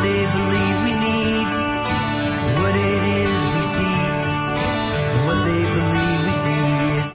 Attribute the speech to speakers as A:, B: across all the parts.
A: they believe we need, what it is we see, and what they believe we see.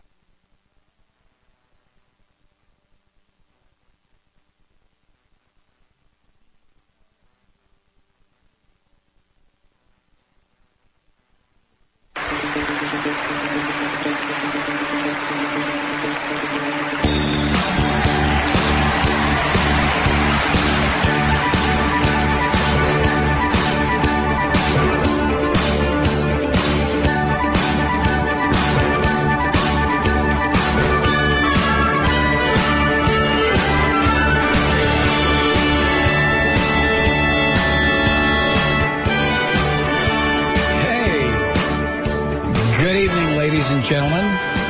B: Gentlemen,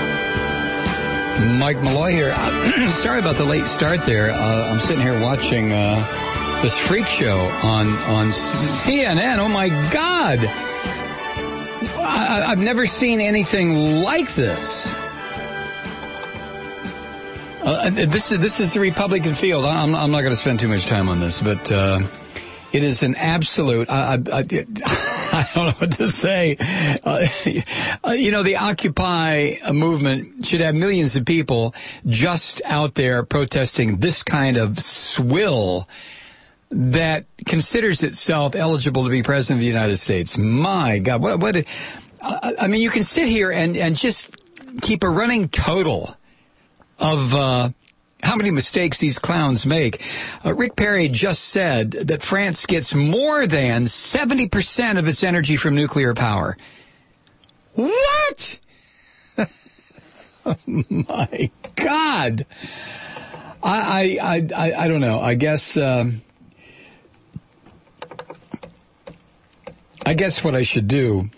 B: Mike Malloy here. Sorry about the late start there. I'm sitting here watching this freak show on CNN. Oh my God! I've never seen anything like this. This is the Republican field. I'm not going to spend too much time on this, but it is an absolute. I don't know what to say. The Occupy movement should have millions of people just out there protesting this kind of swill that considers itself eligible to be president of the United States. My God, I mean, you can sit here and just keep a running total of how many mistakes these clowns make. Rick Perry just said that France gets more than 70% of its energy from nuclear power. What? Oh my God. I don't know. I guess what I should do.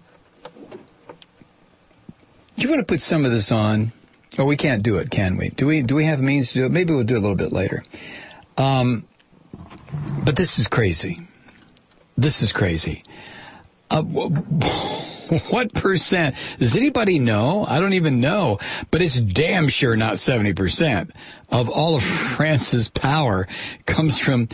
B: Do you want to put some of this on? Oh, we can't do it, can we? Do we have means to do it? Maybe we'll do it a little bit later. But this is crazy. This is crazy. What percent? Does anybody know? I don't even know. But it's damn sure not 70% of all of France's power comes from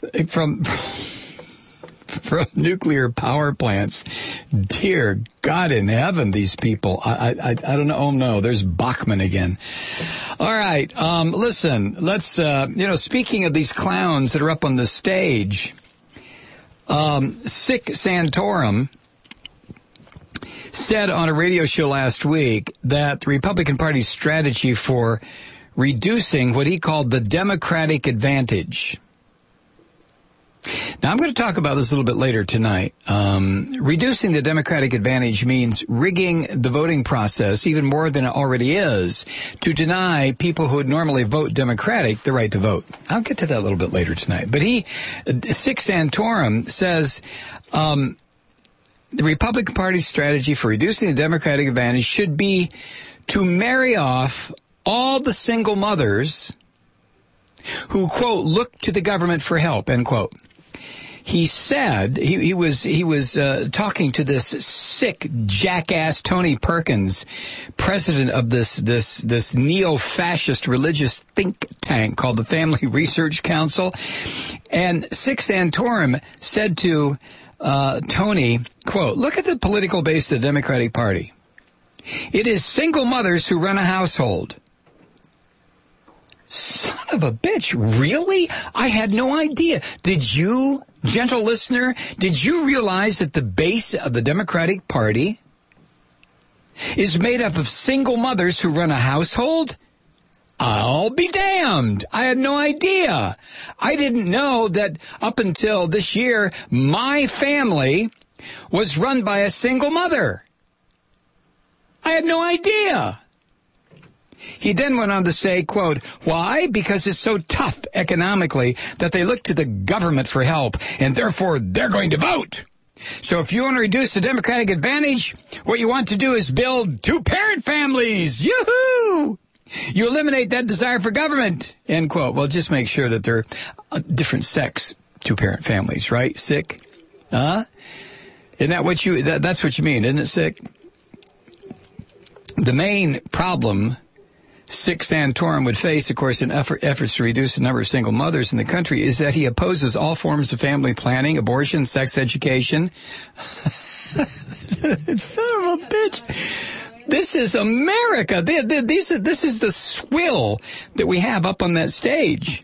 B: nuclear power plants. Dear God in heaven, these people. I don't know. Oh, no, there's Bachmann again. All right. Listen, let's, speaking of these clowns that are up on the stage, Sic Santorum said on a radio show last week that the Republican Party's strategy for reducing what he called the Democratic advantage. Now, I'm going to talk about this a little bit later tonight. Reducing the Democratic advantage means rigging the voting process even more than it already is to deny people who would normally vote Democratic the right to vote. I'll get to that a little bit later tonight. But Sic Santorum says the Republican Party's strategy for reducing the Democratic advantage should be to marry off all the single mothers who, quote, look to the government for help, end quote. He said he was talking to this sick jackass Tony Perkins, president of this neo-fascist religious think tank called the Family Research Council, and Sic Santorum said to Tony, quote, look at the political base of the Democratic Party. It is single mothers who run a household. Son of a bitch, really? I had no idea. Did you, gentle listener, did you realize that the base of the Democratic Party is made up of single mothers who run a household? I'll be damned. I had no idea. I didn't know that up until this year, my family was run by a single mother. I had no idea. He then went on to say, quote, why? Because it's so tough economically that they look to the government for help, and therefore they're going to vote. So if you want to reduce the Democratic advantage, what you want to do is build two-parent families. Yoo-hoo! You eliminate that desire for government, end quote. Well, just make sure that they're different sex two-parent families, right? Sick? Huh? Isn't that what that's what you mean, isn't it, Sick? The main problem Sic Santorum would face, of course, in efforts to reduce the number of single mothers in the country is that he opposes all forms of family planning, abortion, sex education. Son of a bitch. This is America. This is the swill that we have up on that stage.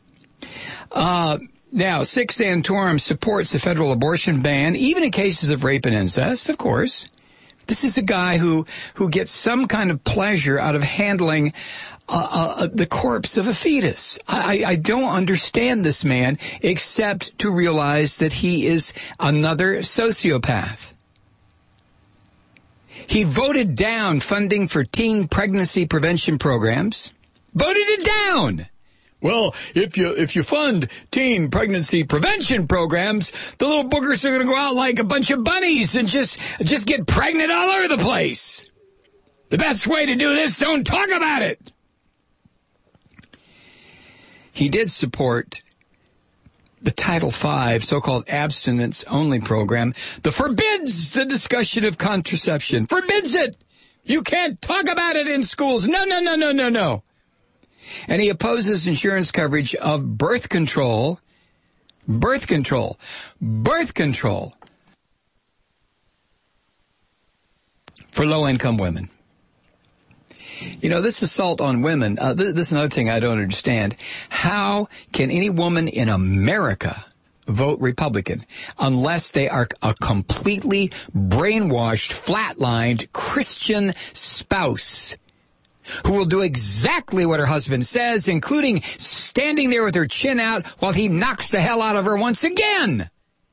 B: Now, Sic Santorum supports the federal abortion ban, even in cases of rape and incest, of course. This is a guy who gets some kind of pleasure out of handling the corpse of a fetus. I don't understand this man except to realize that he is another sociopath. He voted down funding for teen pregnancy prevention programs. Voted it down. Well, if you fund teen pregnancy prevention programs, the little boogers are going to go out like a bunch of bunnies and just get pregnant all over the place. The best way to do this, don't talk about it. He did support the Title V, so-called abstinence-only program, that forbids the discussion of contraception. Forbids it! You can't talk about it in schools. No. And he opposes insurance coverage of birth control for low-income women. You know, this assault on women, this is another thing I don't understand. How can any woman in America vote Republican unless they are a completely brainwashed, flatlined Christian spouse who will do exactly what her husband says, including standing there with her chin out while he knocks the hell out of her once again?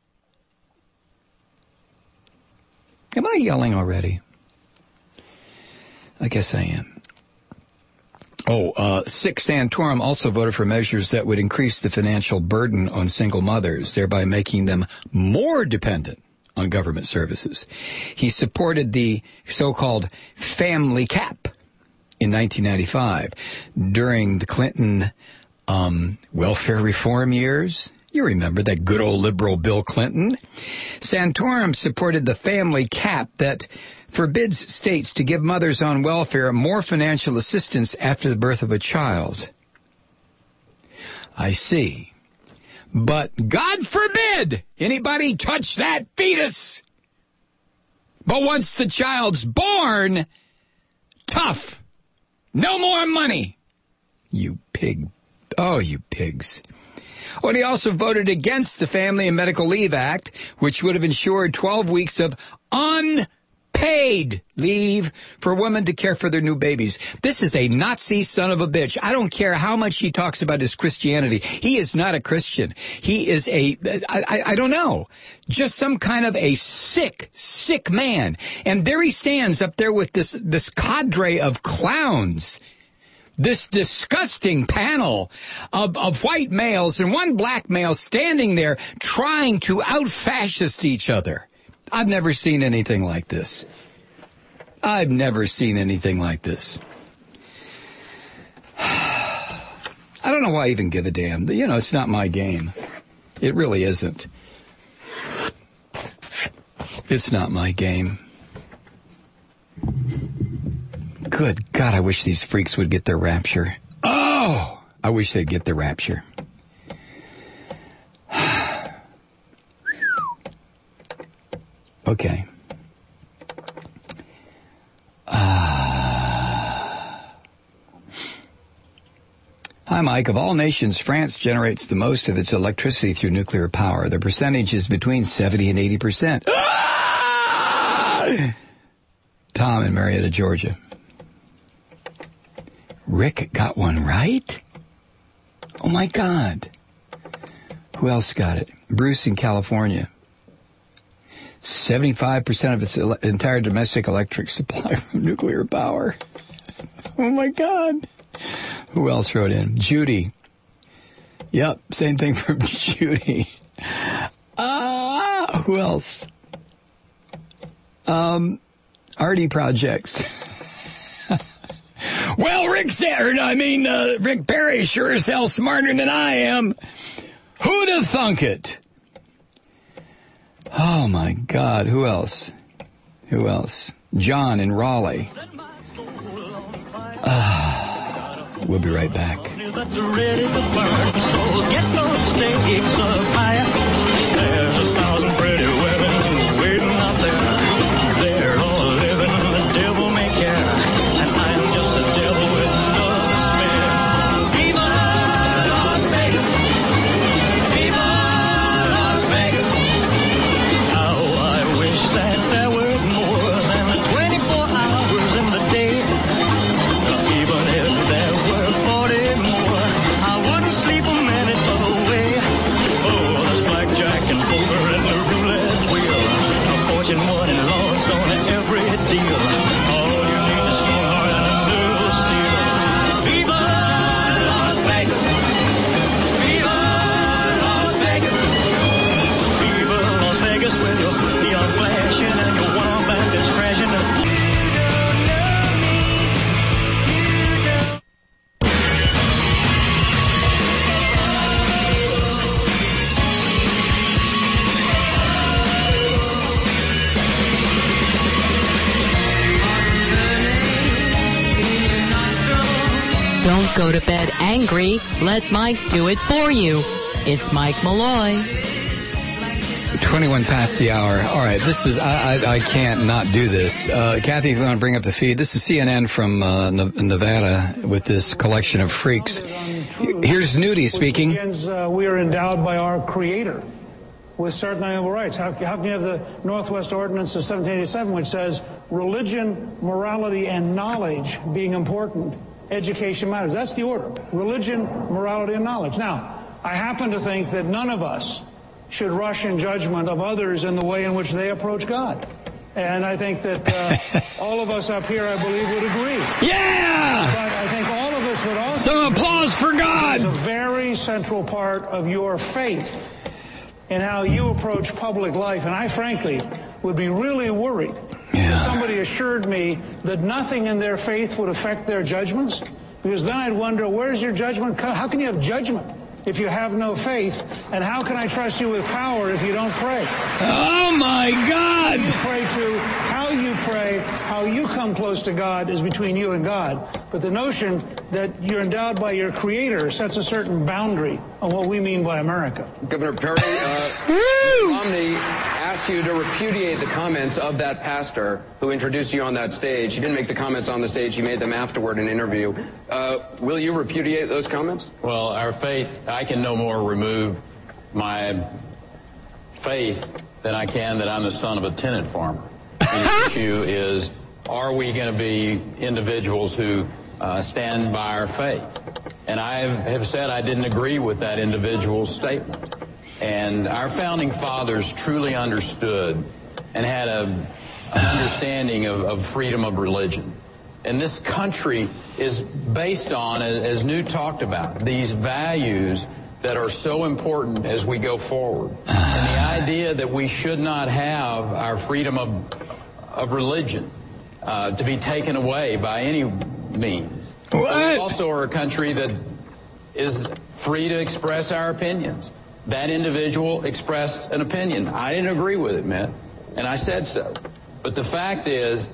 B: Am I yelling already? I guess I am. Sic Santorum also voted for measures that would increase the financial burden on single mothers, thereby making them more dependent on government services. He supported the so-called family cap in 1995 during the Clinton welfare reform years. You remember that good old liberal Bill Clinton. Santorum supported the family cap that forbids states to give mothers on welfare more financial assistance after the birth of a child. I see. But God forbid anybody touch that fetus. But once the child's born, tough. No more money. You pig. Oh, you pigs. Oh, and he also voted against the Family and Medical Leave Act, which would have ensured 12 weeks of unpaid leave for women to care for their new babies. This is a Nazi son of a bitch. I don't care how much he talks about his Christianity. He is not a Christian. He is I don't know, just some kind of a sick man. And there he stands up there with this cadre of clowns. This disgusting panel of white males and one black male standing there trying to out-fascist each other. I've never seen anything like this. I don't know why I even give a damn. You know, it's not my game. It really isn't. It's not my game. Good God, I wish these freaks would get their rapture. Oh, I wish they'd get their rapture. Okay. Hi, Mike. Of all nations, France generates the most of its electricity through nuclear power. The percentage is between 70 and 80%. Tom in Marietta, Georgia. Rick got one right? Oh, my God. Who else got it? Bruce in California. 75% of its entire domestic electric supply from nuclear power. Oh, my God. Who else wrote in? Judy. Yep, same thing from Judy. Who else? Artie Projects. Well, Rick Perry sure as hell smarter than I am. Who'd have thunk it? Oh, my God. Who else? John in Raleigh. We'll be right back.
C: That's ready to burn, so get those stakes up higher. There's 1,000 pretty women waiting out there. They're all living, the devil may care, and I'm just a devil with no smears. Viva Las Vegas! Viva Las Vegas! How I wish that there were more than the 24 hours in the day. Even if there were 40 more, I wouldn't sleep a minute away. Oh, there's blackjack and poker and the roulette wheel. A fortune won and lost on every deal. All you need is a strong heart and a little steel. Viva Las Vegas! Viva Las Vegas! Viva Las Vegas with your neon flashing and your one-arm bandits crashing.
D: Don't go to bed angry. Let Mike do it for you. It's Mike Malloy.
B: 21 past the hour. All right, this is, I can't not do this. Kathy, if you want to bring up the feed, this is CNN from Nevada with this collection of freaks. Here's Nudie speaking.
E: We are endowed by our Creator with certain inalienable rights. How can you have the Northwest Ordinance of 1787, which says religion, morality, and knowledge being important? Education matters. That's the order. Religion, morality, and knowledge. Now, I happen to think that none of us should rush in judgment of others in the way in which they approach God. And I think that all of us up here, I believe, would agree.
B: Yeah!
E: But I think all of us would also...
B: Some applause for God!
E: It's a very central part of your faith in how you approach public life. And I, frankly, would be really worried if somebody assured me that nothing in their faith would affect their judgments. Because then I'd wonder, where's your judgment? How can you have judgment if you have no faith? And how can I trust you with power if you don't pray?
B: Oh, my God!
E: You pray to, how you pray, how you come close to God is between you and God. But the notion that you're endowed by your Creator sets a certain boundary on what we mean by America.
F: Governor Perry, Romney asked you to repudiate the comments of that pastor who introduced you on that stage. He didn't make the comments on the stage. He made them afterward in an interview. Will you repudiate those comments?
G: Well, our faith, I can no more remove my faith than I can that I'm the son of a tenant farmer. The issue is, are we going to be individuals who stand by our faith? And I have said I didn't agree with that individual's statement. And our founding fathers truly understood and had an understanding of freedom of religion. And this country is based on, as Newt talked about, these values that are so important as we go forward. And the idea that we should not have our freedom of religion to be taken away by any means. We also are a country that is free to express our opinions. That individual expressed an opinion. I didn't agree with it, man, and I said so. But the fact is,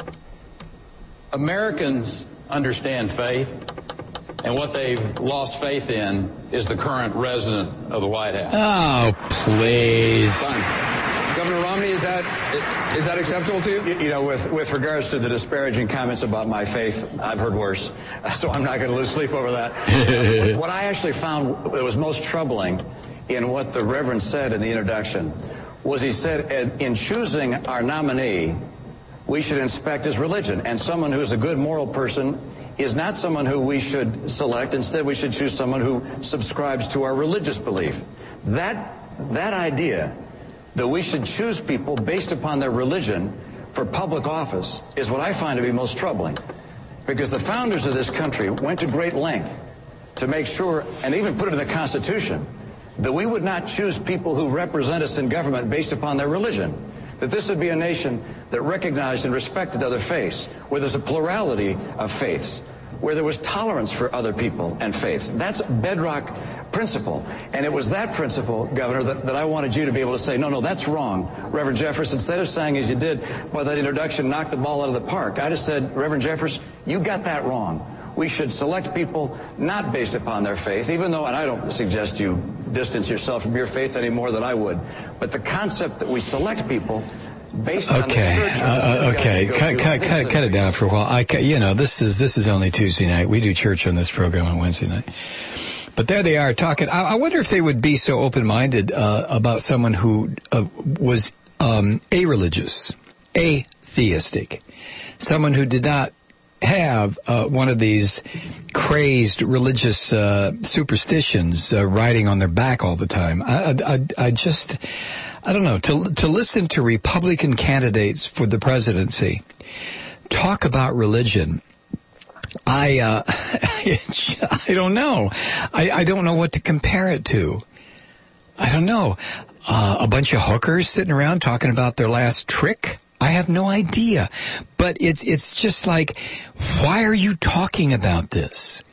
G: Americans understand faith, and what they've lost faith in is the current resident of the White House.
B: Oh, please.
F: Fine. Governor Romney, is that acceptable to you?
H: You know, with regards to the disparaging comments about my faith, I've heard worse, so I'm not going to lose sleep over that. What I actually found that was most troubling in what the Reverend said in the introduction was he said, in choosing our nominee, we should inspect his religion. And someone who is a good moral person is not someone who we should select. Instead, we should choose someone who subscribes to our religious belief. That idea that we should choose people based upon their religion for public office is what I find to be most troubling. Because the founders of this country went to great length to make sure, and even put it in the Constitution, that we would not choose people who represent us in government based upon their religion. That this would be a nation that recognized and respected other faiths, where there's a plurality of faiths, where there was tolerance for other people and faiths. That's a bedrock principle. And it was that principle, Governor, that I wanted you to be able to say, no, that's wrong. Reverend Jeffress, instead of saying, as you did by that introduction, knock the ball out of the park, I just said, Reverend Jeffress, you got that wrong. we should select people not based upon their faith, even though, and I don't suggest you distance yourself from your faith any more than I would, but the concept that we select people based on the church.
B: Okay. Cut it down for a while. This is only Tuesday night. We do church on this program on Wednesday night. But there they are talking. I wonder if they would be so open-minded about someone who was a-religious, atheistic, someone who did not have one of these crazed religious superstitions riding on their back all the time. I don't know. To listen to Republican candidates for the presidency talk about religion, I don't know. I don't know what to compare it to. I don't know. A bunch of hookers sitting around talking about their last trick? I have no idea. But it's just like, why are you talking about this?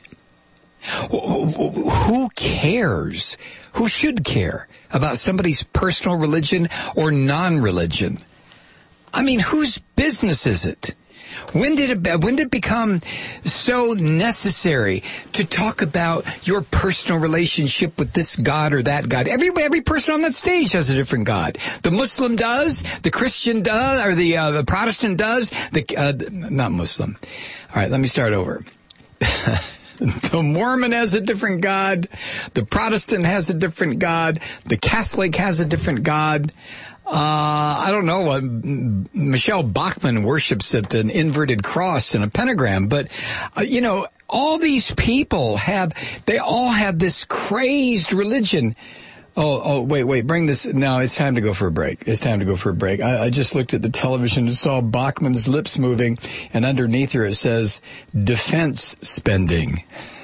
B: Who cares? Who should care about somebody's personal religion or non-religion? I mean, whose business is it? When did it become so necessary to talk about your personal relationship with this God or that God? Every person on that stage has a different God. The Muslim does, the Christian does, or the Protestant does, not Muslim. All right, let me start over. The Mormon has a different God. The Protestant has a different God. The Catholic has a different God. I don't know. Michelle Bachmann worships at an inverted cross and a pentagram. But, all these people they all have this crazed religion. Wait, bring this. No, it's time to go for a break. I just looked at the television and saw Bachmann's lips moving, and underneath her it says, defense spending.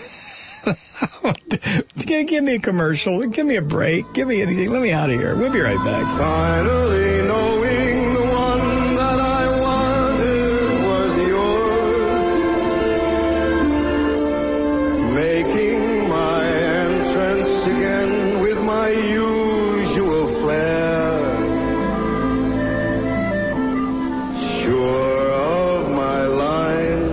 B: Give me a commercial. Give me a break. Give me anything. Let me out of here. We'll be right back.
I: Finally knowing the one that I wanted was yours, making my entrance again with my usual flair, sure of my lines.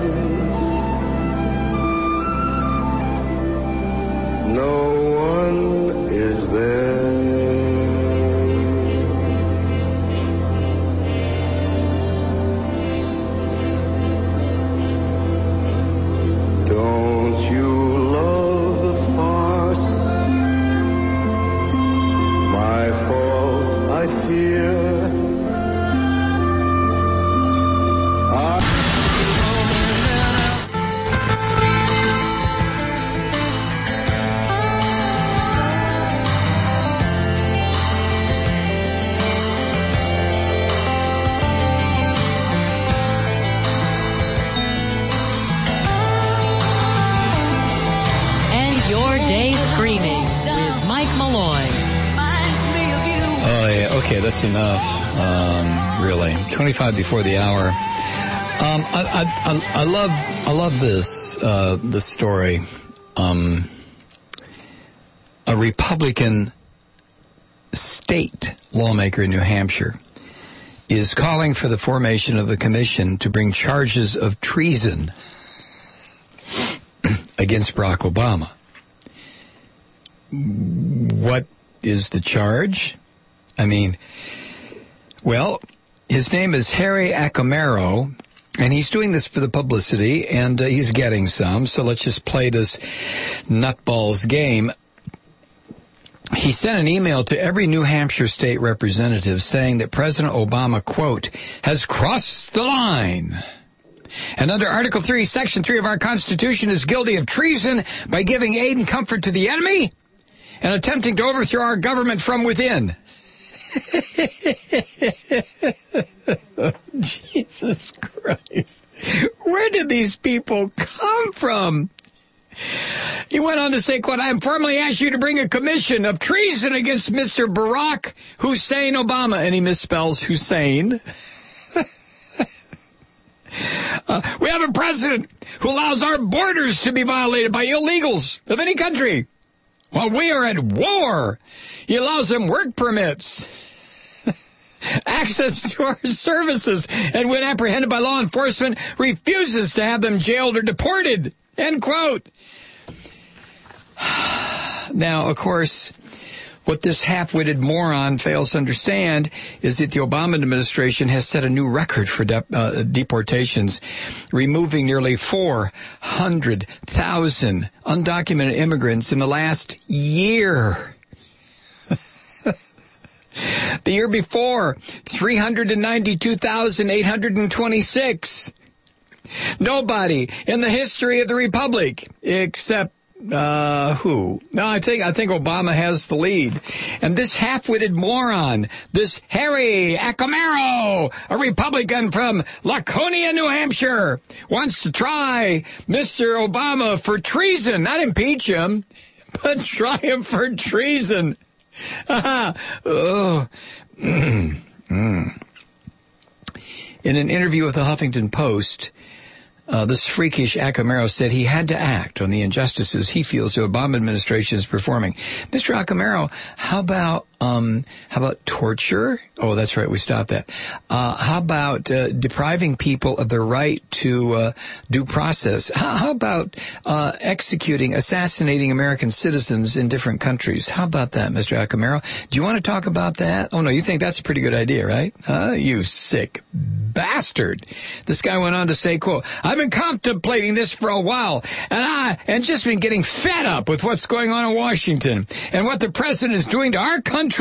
I: No one is there. Don't you love the farce? My fault, I fear.
D: Screaming with Mike Malloy.
B: Oh, yeah. Okay, that's enough. Really. 25 before the hour. I love this story. A Republican state lawmaker in New Hampshire is calling for the formation of a commission to bring charges of treason against Barack Obama. What is the charge? I mean, well, his name is Harry Acamero, and he's doing this for the publicity, and he's getting some, so let's just play this nutballs game. He sent an email to every New Hampshire state representative saying that President Obama, quote, has crossed the line, and under Article 3, Section 3 of our Constitution is guilty of treason by giving aid and comfort to the enemy and attempting to overthrow our government from within. Jesus Christ. Where did these people come from? He went on to say, quote, I formally ask you to bring a commission of treason against Mr. Barack Hussein Obama. And he misspells Hussein. We have a president who allows our borders to be violated by illegals of any country. While we are at war, he allows them work permits, access to our services, and when apprehended by law enforcement, refuses to have them jailed or deported. End quote. Now, of course, what this half-witted moron fails to understand is that the Obama administration has set a new record for deportations, removing nearly 400,000 undocumented immigrants in the last year. The year before, 392,826. Nobody in the history of the Republic except who? No, I think Obama has the lead. And this half-witted moron, this Harry Acamaro, a Republican from Laconia, New Hampshire, wants to try Mr. Obama for treason. Not impeach him, but try him for treason. In an interview with the Huffington Post, this freakish Acamaro said he had to act on the injustices he feels the Obama administration is performing. Mr. Acamaro, how about torture? Oh, that's right. We stopped that. How about depriving people of their right to due process? How about assassinating American citizens in different countries? How about that, Mr. Acamaro? Do you want to talk about that? Oh, no, you think that's a pretty good idea, right? You sick bastard. This guy went on to say, quote, I've been contemplating this for a while, and just been getting fed up with what's going on in Washington and what the president is doing to our country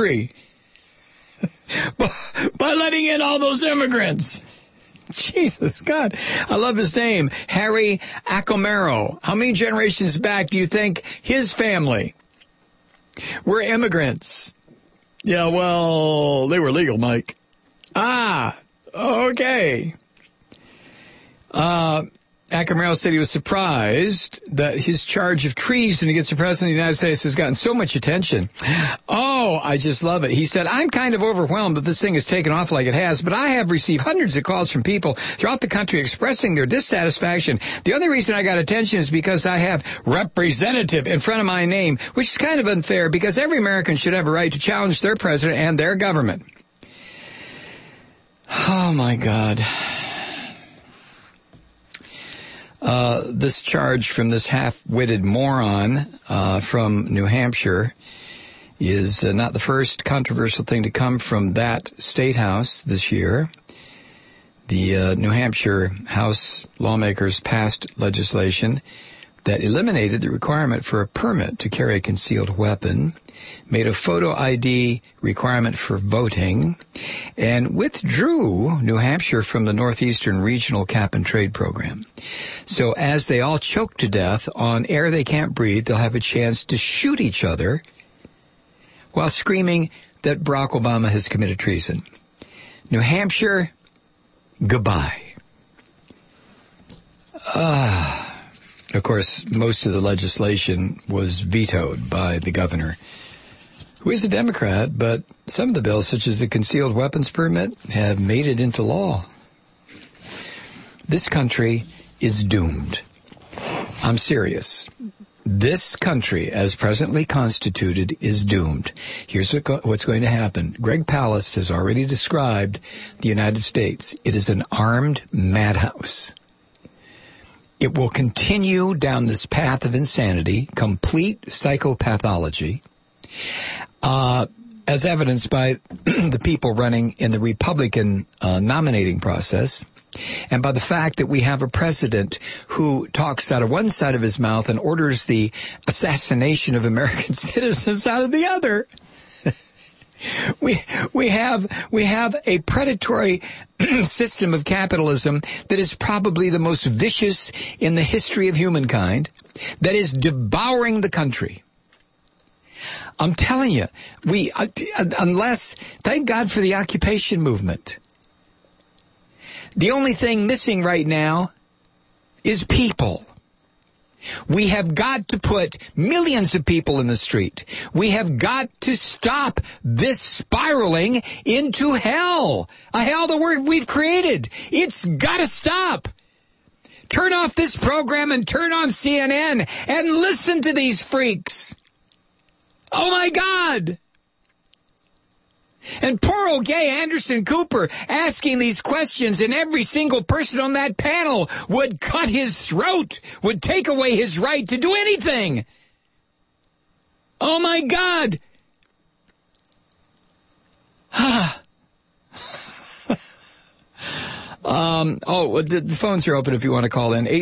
B: by letting in all those immigrants. Jesus, God. I love his name, Harry Acamaro. How many generations back do you think his family were immigrants? Yeah, well, they were legal, Mike. Okay. Acamaro said he was surprised that his charge of treason against the President of the United States has gotten so much attention. Oh, I just love it. He said, I'm kind of overwhelmed that this thing has taken off like it has, but I have received hundreds of calls from people throughout the country expressing their dissatisfaction. The only reason I got attention is because I have representative in front of my name, which is kind of unfair because every American should have a right to challenge their president and their government. Oh, my God. This charge from this half-witted moron from New Hampshire is not the first controversial thing to come from that state house this year. The New Hampshire House lawmakers passed legislation that eliminated the requirement for a permit to carry a concealed weapon, made a photo ID requirement for voting, and withdrew New Hampshire from the Northeastern Regional Cap-and-Trade Program. So as they all choke to death on air they can't breathe, they'll have a chance to shoot each other while screaming that Barack Obama has committed treason. New Hampshire, goodbye. Of course, most of the legislation was vetoed by the governor, who is a Democrat, but some of the bills, such as the concealed weapons permit, have made it into law. This country is doomed. I'm serious. This country, as presently constituted, is doomed. Here's what's going to happen. Greg Palast has already described the United States. It is an armed madhouse. It will continue down this path of insanity, complete psychopathology, as evidenced by the people running in the Republican nominating process, and by the fact that we have a president who talks out of one side of his mouth and orders the assassination of American citizens out of the other. We have a predatory system of capitalism that is probably the most vicious in the history of humankind, that is devouring the country. I'm telling you, thank God for the occupation movement. The only thing missing right now is people. We have got to put millions of people in the street. We have got to stop this spiraling into hell. A hell that we've created. It's got to stop. Turn off this program and turn on CNN and listen to these freaks. Oh, my God. And poor old gay Anderson Cooper asking these questions, and every single person on that panel would cut his throat, would take away his right to do anything. Oh, my God. The phones are open if you want to call in.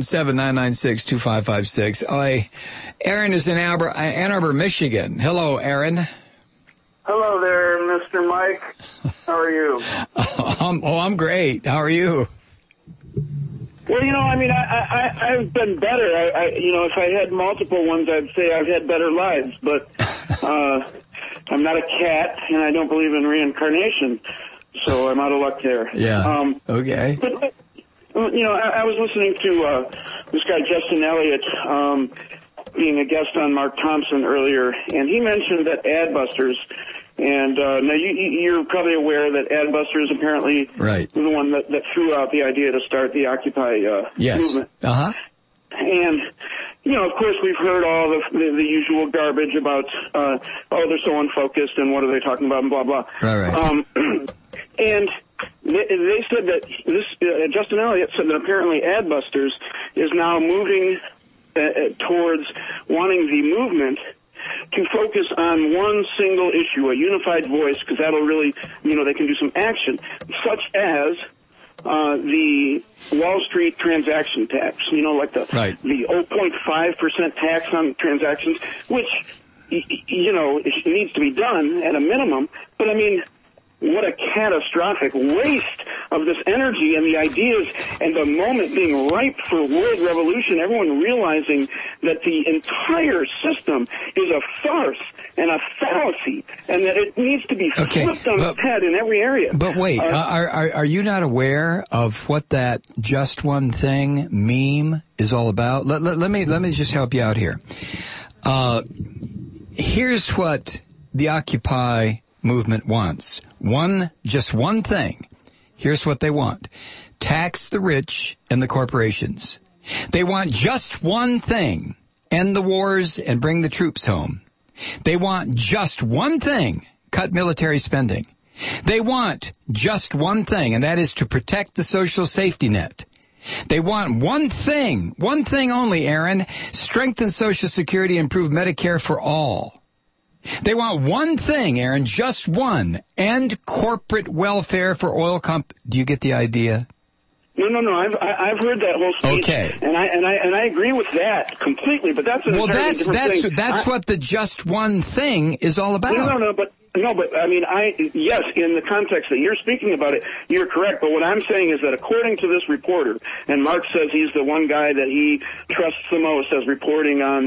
B: 877-996-2556. Aaron is in Ann Arbor, Michigan. Hello, Aaron.
J: Hello there, Mr. Mike. How are you?
B: I'm great. How are you?
J: Well, I've been better. If I had multiple ones, I'd say I've had better lives. But I'm not a cat, and I don't believe in reincarnation. So I'm out of luck there.
B: Yeah. Okay.
J: But, I was listening to this guy, Justin Elliott, being a guest on Mark Thompson earlier, and he mentioned that Adbusters, and now you're probably aware that Adbusters apparently
B: right.
J: was the one that threw out the idea to start the Occupy
B: yes.
J: movement.
B: Uh-huh.
J: And, of course, we've heard all the usual garbage about, they're so unfocused and what are they talking about and blah, blah.
B: Right.
J: And they said that Justin Elliott said that apparently Adbusters is now moving towards wanting the movement to focus on one single issue, a unified voice, because that'll really, they can do some action, such as the Wall Street transaction tax, like the 0.5% tax on transactions, which, it needs to be done at a minimum. But, what a catastrophic waste of this energy and the ideas and the moment being ripe for world revolution, everyone realizing that the entire system is a farce and a fallacy and that it needs to be flipped on its head in every area.
B: But wait, are you not aware of what that just one thing meme is all about? Let me just help you out here. Here's what the Occupy movement wants. Just one thing. Here's what they want. Tax the rich and the corporations. They want just one thing. End the wars and bring the troops home. They want just one thing. Cut military spending. They want just one thing, and that is to protect the social safety net. They want one thing only, Aaron. Strengthen Social Security, improve Medicare for all. They want one thing, Aaron, just one. End corporate welfare for oil Do you get the idea?
J: No. I've heard that whole speech.
B: Okay.
J: And I agree with that completely, but that's an entirely different thing.
B: That's what the just one thing is all about.
J: But yes, in the context that you're speaking about it, you're correct. But what I'm saying is that according to this reporter, and Mark says he's the one guy that he trusts the most as reporting on,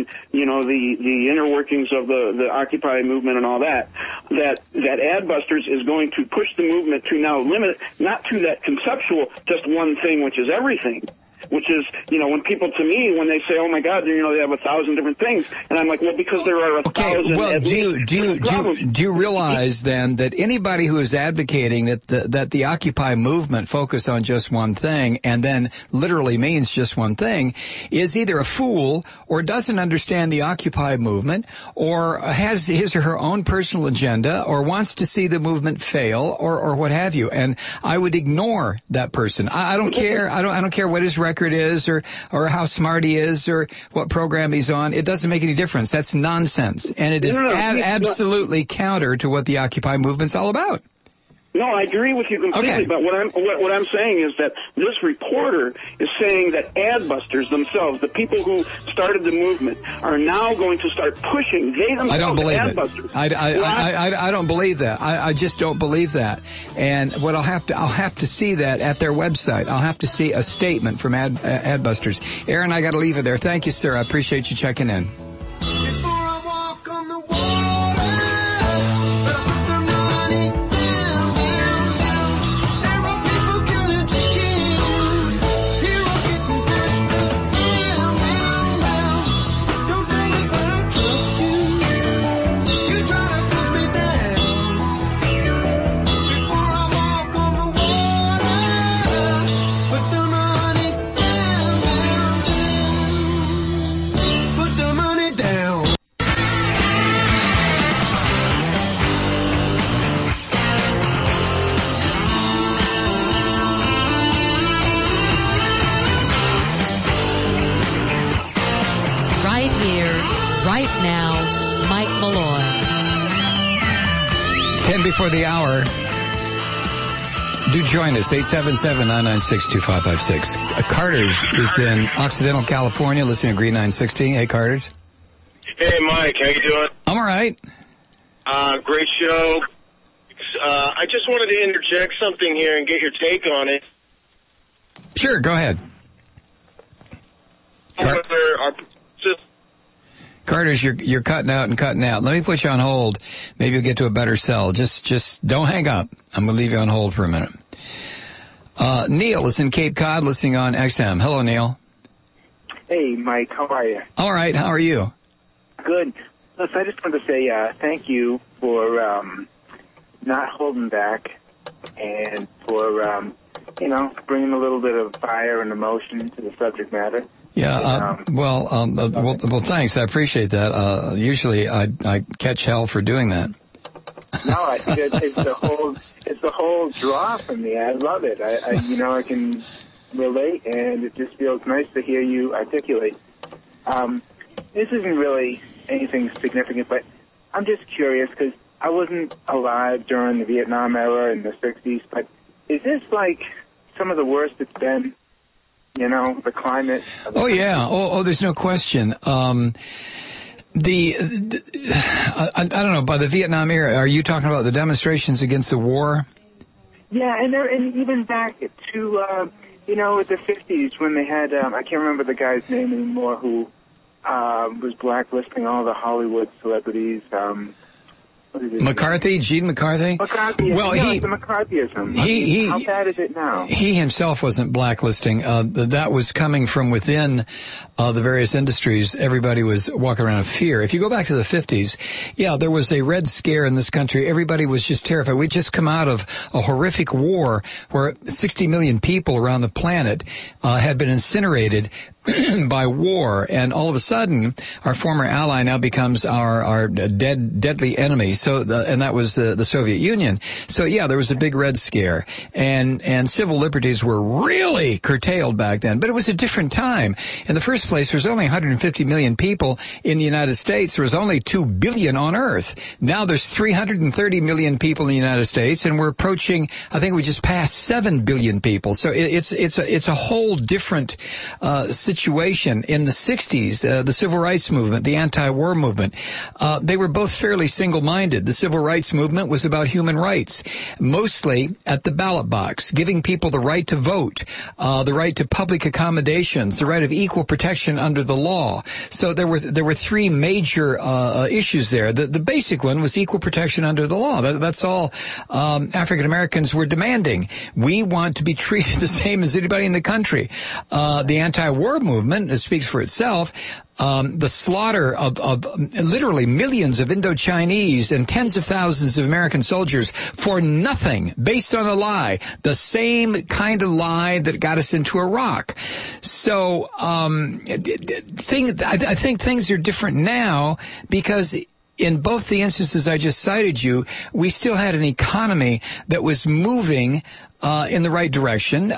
J: the inner workings of the Occupy movement and all that Adbusters is going to push the movement to now limit, not to that conceptual, just one thing, which is everything. Which is, when people to me, when they say, oh my God, they have 1,000 different things. And I'm like, well, because there are 1,000.
B: Well, do you realize then that anybody who is advocating that the Occupy movement focus on just one thing and then literally means just one thing is either a fool or doesn't understand the Occupy movement or has his or her own personal agenda or wants to see the movement fail or what have you. And I would ignore that person. I don't care. I don't care what his record is or how smart he is or what program he's on. It doesn't make any difference. That's nonsense. And it is absolutely counter to what the Occupy movement's all about.
J: No, I agree with you completely. Okay. But what I'm saying is that this reporter is saying that Adbusters themselves, the people who started the movement, are now going to start pushing. They themselves,
B: I don't believe
J: Adbusters.
B: it. I don't believe that. I just don't believe that. And what I'll have to see that at their website. I'll have to see a statement from Adbusters. Aaron, I got to leave it there. Thank you, sir. I appreciate you checking in.
I: Put the money
D: Right now, Mike Malloy.
B: 10 before the hour. Do join us, 877-996-2556. Carter's is in Occidental, California, listening to Green 960. Hey, Carter's.
K: Hey, Mike. How you doing?
B: I'm all right.
K: Great show. I just wanted to interject something here and get your take on it.
B: Sure, go ahead. Carter's, you're cutting out and cutting out. Let me put you on hold. Maybe you'll get to a better cell. Just don't hang up. I'm going to leave you on hold for a minute. Neil is in Cape Cod, listening on XM. Hello, Neil.
L: Hey, Mike. How are you?
B: All right. How are you?
L: Good. Listen, I just wanted to say thank you for not holding back and for, bringing a little bit of fire and emotion to the subject matter.
B: Yeah, well, thanks. I appreciate that. Usually I catch hell for doing that.
L: No, I think it's the whole draw for me. I love it. I can relate, and it just feels nice to hear you articulate. This isn't really anything significant, but I'm just curious because I wasn't alive during the Vietnam era in the 60s, but is this like some of the worst it's been? The climate.
B: Oh yeah. Oh, there's no question. I don't know, by the Vietnam era, are you talking about the demonstrations against the war?
L: Yeah, and even back to, the 50s when they had, I can't remember the guy's name anymore, who was blacklisting all the Hollywood celebrities.
B: McCarthy, Gene McCarthy?
L: McCarthyism.
B: Well,
L: the McCarthyism. How bad is it now?
B: He himself wasn't blacklisting. That was coming from within the various industries. Everybody was walking around in fear. If you go back to the 50s, there was a Red Scare in this country. Everybody was just terrified. We'd just come out of a horrific war where 60 million people around the planet had been incinerated by war, and all of a sudden, our former ally now becomes our deadly enemy. And that was the Soviet Union. So there was a big Red Scare, and civil liberties were really curtailed back then. But it was a different time. In the first place, there's only 150 million people in the United States. There was only 2 billion on Earth. Now there's 330 million people in the United States, and we're approaching. I think we just passed 7 billion people. So it's a whole different situation. In the 60s, the civil rights movement, the anti-war movement, they were both fairly single-minded. The civil rights movement was about human rights, mostly at the ballot box, giving people the right to vote, the right to public accommodations, the right of equal protection under the law. So there were three major issues there. The basic one was equal protection under the law. That's all African Americans were demanding. We want to be treated the same as anybody in the country. The anti-war movement, it speaks for itself. The slaughter of literally millions of Indo-Chinese and tens of thousands of American soldiers for nothing, based on a lie, the same kind of lie that got us into Iraq. So I think things are different now because in both the instances I just cited you, we still had an economy that was moving in the right direction.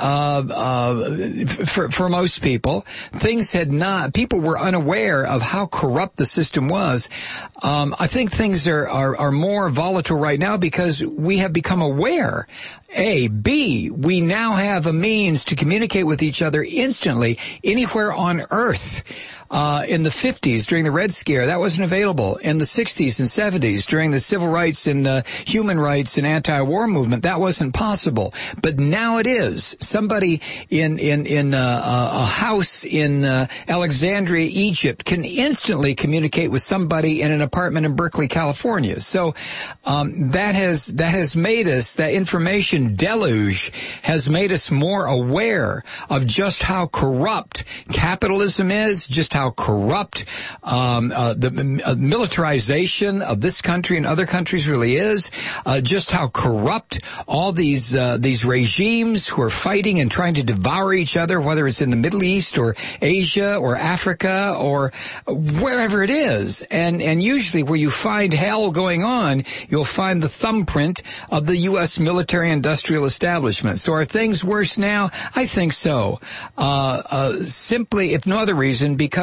B: For most people, people were unaware of how corrupt the system was. I think things are more volatile right now because we have become aware. B, we now have a means to communicate with each other instantly anywhere on Earth. In the 50s, during the Red Scare, that wasn't available. In the 60s and 70s, during the civil rights and human rights and anti-war movement, that wasn't possible. But now it is. Somebody in a house in Alexandria, Egypt, can instantly communicate with somebody in an apartment in Berkeley, California. So that has made us, that information deluge has made us more aware of just how corrupt capitalism is, just how corrupt the militarization of this country and other countries really is, just how corrupt all these regimes who are fighting and trying to devour each other, whether it's in the Middle East or Asia or Africa or wherever it is. And usually where you find hell going on, you'll find the thumbprint of the U.S. military-industrial establishment. So are things worse now? I think so. Simply, if no other reason, because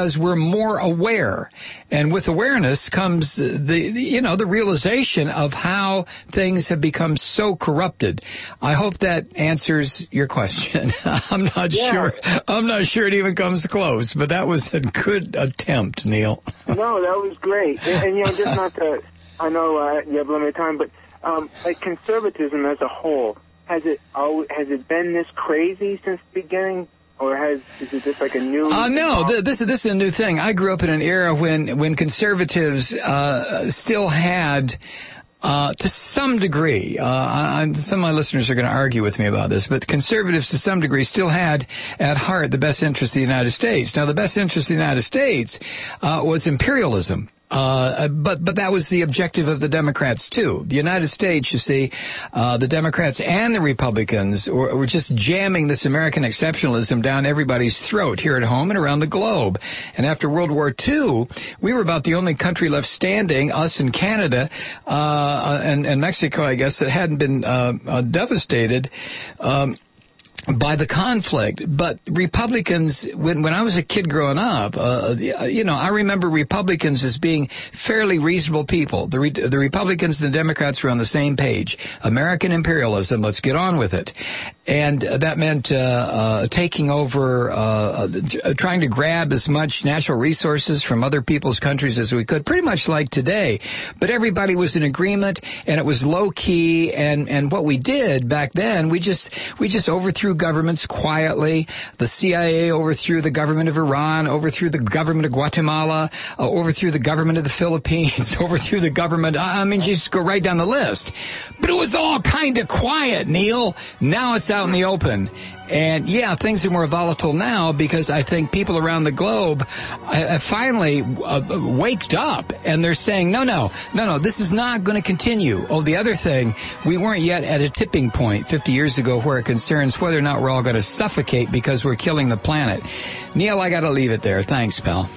B: because we're more aware. And with awareness comes the realization of how things have become so corrupted. I hope that answers your question. I'm not sure it even comes close, but that was a good attempt, Neil.
L: No, that was great. And just not to, I know you have limited time, but like conservatism as a whole, has it been this crazy since the beginning? Or is it just like a new...
B: No, this is a new thing. I grew up in an era when conservatives still had... to some degree, some of my listeners are going to argue with me about this, but conservatives to some degree still had at heart the best interest of the United States. Now, the best interest of the United States was imperialism. But that was the objective of the Democrats too. The United States, you see, the Democrats and the Republicans were just jamming this American exceptionalism down everybody's throat here at home and around the globe. And after World War II, we were about the only country left standing, us and Canada, and Mexico, I guess, that hadn't been, devastated, by the conflict. But Republicans, when I was a kid growing up, I remember Republicans as being fairly reasonable people. The Republicans and the Democrats were on the same page. American imperialism, let's get on with it. And that meant taking over, trying to grab as much natural resources from other people's countries as we could, pretty much like today. But everybody was in agreement, and it was low key. And what we did back then, we just overthrew governments quietly. The CIA overthrew the government of Iran, overthrew the government of Guatemala, overthrew the government of the Philippines, overthrew the government. I mean, just go right down the list. But it was all kind of quiet, Neil. Now it's out in the open. And yeah, things are more volatile now because I think people around the globe have finally waked up, and they're saying, no, this is not going to continue. Oh, the other thing, we weren't yet at a tipping point 50 years ago where it concerns whether or not we're all going to suffocate because we're killing the planet. Neil, I got to leave it there. Thanks, pal.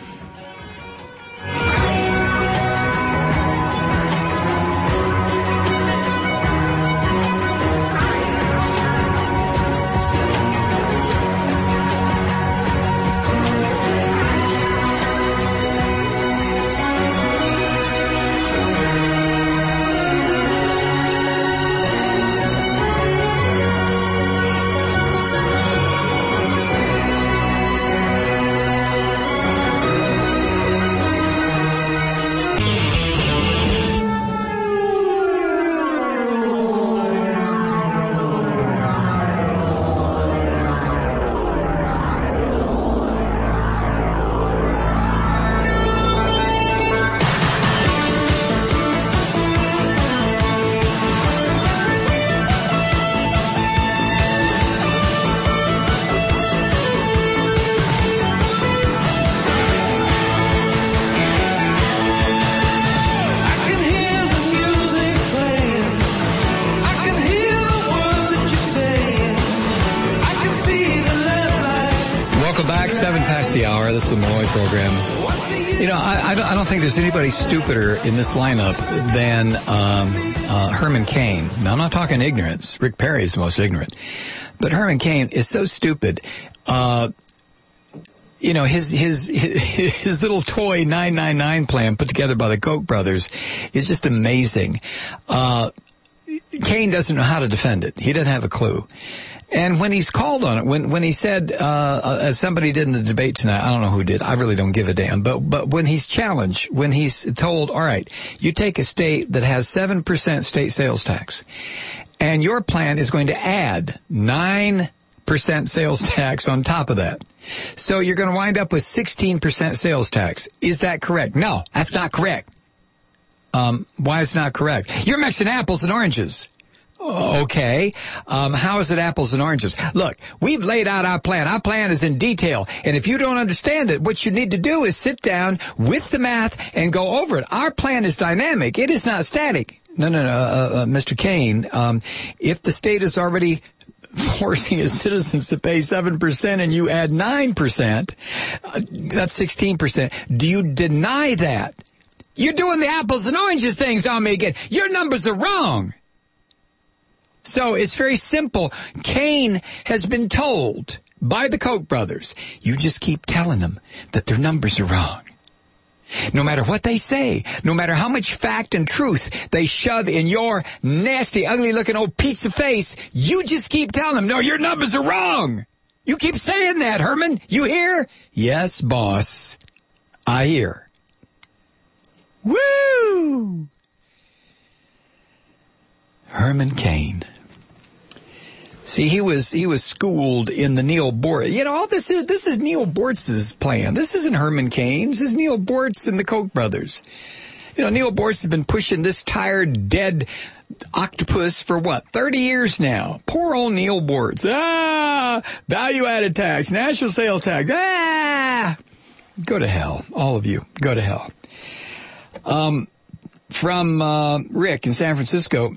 B: The Malloy program. I don't think there's anybody stupider in this lineup than Herman Cain. Now, I'm not talking ignorance. Rick Perry is the most ignorant. But Herman Cain is so stupid. His little toy 999 plan put together by the Koch brothers is just amazing. Cain doesn't know how to defend it. He doesn't have a clue. And when he's called on it, when he said, as somebody did in the debate tonight, I don't know who did, I really don't give a damn, but when he's challenged, when he's told, all right, you take a state that has 7% state sales tax, and your plan is going to add 9% sales tax on top of that. So you're going to wind up with 16% sales tax. Is that correct? No, that's not correct. Why is it not correct? You're mixing apples and oranges. Okay. How is it apples and oranges? Look, we've laid out our plan. Our plan is in detail. And if you don't understand it, what you need to do is sit down with the math and go over it. Our plan is dynamic. It is not static. No, Mr. Cain, if the state is already forcing its citizens to pay 7% and you add 9%, that's 16%. Do you deny that? You're doing the apples and oranges things on me again. Your numbers are wrong. So it's very simple. Cain has been told by the Koch brothers, you just keep telling them that their numbers are wrong. No matter what they say, no matter how much fact and truth they shove in your nasty, ugly-looking old pizza face, you just keep telling them, no, your numbers are wrong. You keep saying that, Herman. You hear? Yes, boss. I hear. Woo! Herman Cain. See, he was schooled in the Neil Bortz. You know, all this is Neil Bortz's plan. This isn't Herman Cain's. This is Neil Bortz and the Koch brothers. You know, Neil Bortz has been pushing this tired, dead octopus for 30 years now. Poor old Neil Bortz. Value-added tax, national sales tax. Go to hell, all of you. Go to hell. From Rick in San Francisco.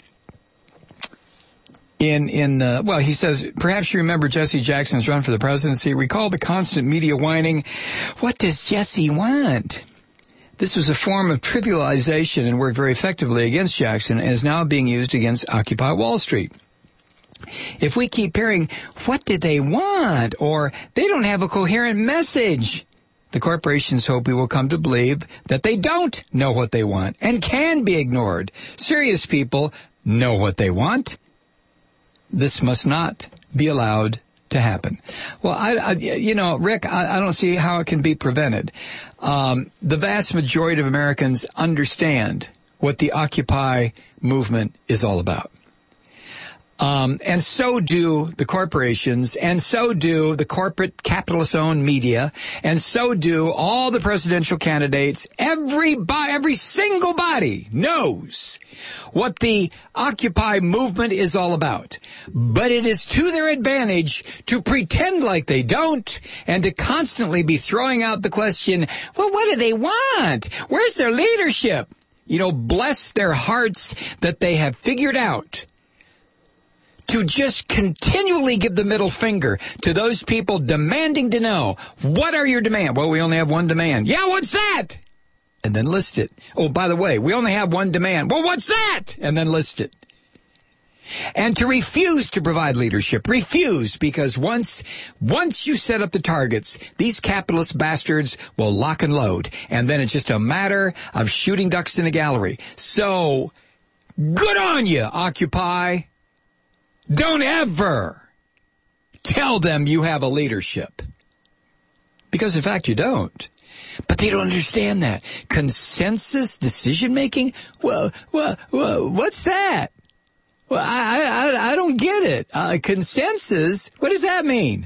B: He says, perhaps you remember Jesse Jackson's run for the presidency. Recall the constant media whining. What does Jesse want? This was a form of trivialization and worked very effectively against Jackson and is now being used against Occupy Wall Street. If we keep hearing, what did they want? Or they don't have a coherent message, the corporations hope we will come to believe that they don't know what they want and can be ignored. Serious people know what they want. This must not be allowed to happen. Well, Rick, I don't see how it can be prevented. The vast majority of Americans understand what the Occupy movement is all about. And so do the corporations, and so do the corporate capitalist-owned media, and so do all the presidential candidates. Every single body knows what the Occupy movement is all about. But it is to their advantage to pretend like they don't and to constantly be throwing out the question, well, what do they want? Where's their leadership? You know, bless their hearts that they have figured out to just continually give the middle finger to those people demanding to know, what are your demands? Well, we only have one demand. Yeah, what's that? And then list it. Oh, by the way, we only have one demand. Well, what's that? And then list it. And to refuse to provide leadership. Refuse, because once you set up the targets, these capitalist bastards will lock and load. And then it's just a matter of shooting ducks in a gallery. So, good on you, Occupy. Don't ever tell them you have a leadership. Because, in fact, you don't. But they don't understand that. Consensus decision-making? Well, what's that? Well, I don't get it. Consensus? What does that mean?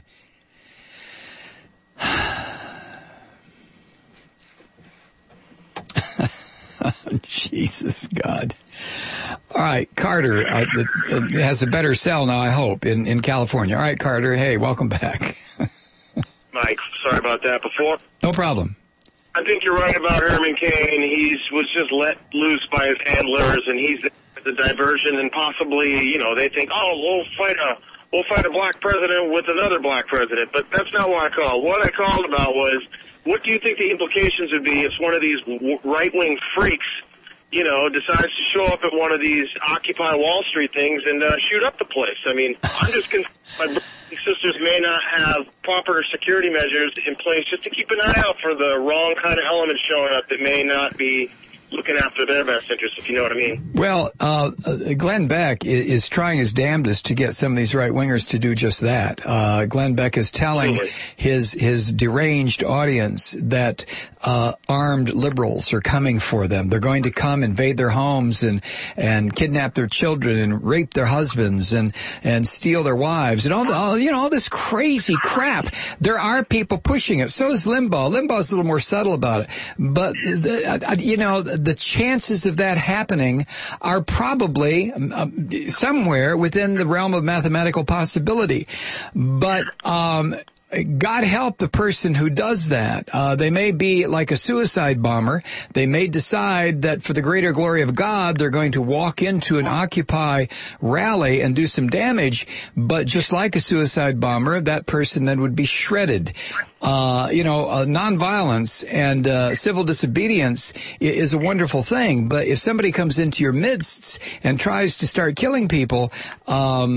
B: Jesus, God. All right, Carter it has a better cell now, I hope, in California. All right, Carter, hey, welcome back.
K: Mike, sorry about that before.
B: No problem.
K: I think you're right about Herman Cain. He was just let loose by his handlers, and he's the diversion, and possibly, they think, we'll fight a black president with another black president. But that's not what I called. What I called about was, what do you think the implications would be if one of these right-wing freaks decides to show up at one of these Occupy Wall Street things and shoot up the place? I mean, I'm just concerned my brothers and sisters may not have proper security measures in place just to keep an eye out for the wrong kind of elements showing up that may not be looking after their best interests, if you know what I mean.
B: Well, Glenn Beck is trying his damnedest to get some of these right-wingers to do just that. Glenn Beck is telling his deranged audience that armed liberals are coming for them. They're going to come invade their homes and kidnap their children and rape their husbands and steal their wives and all this crazy crap. There are people pushing it. So is Limbaugh. Limbaugh's a little more subtle about it. But, the chances of that happening are probably somewhere within the realm of mathematical possibility. But God help the person who does that. They may be like a suicide bomber. They may decide that for the greater glory of God, they're going to walk into an Occupy rally and do some damage. But just like a suicide bomber, that person then would be shredded. nonviolence and civil disobedience is a wonderful thing. But if somebody comes into your midst and tries to start killing people, go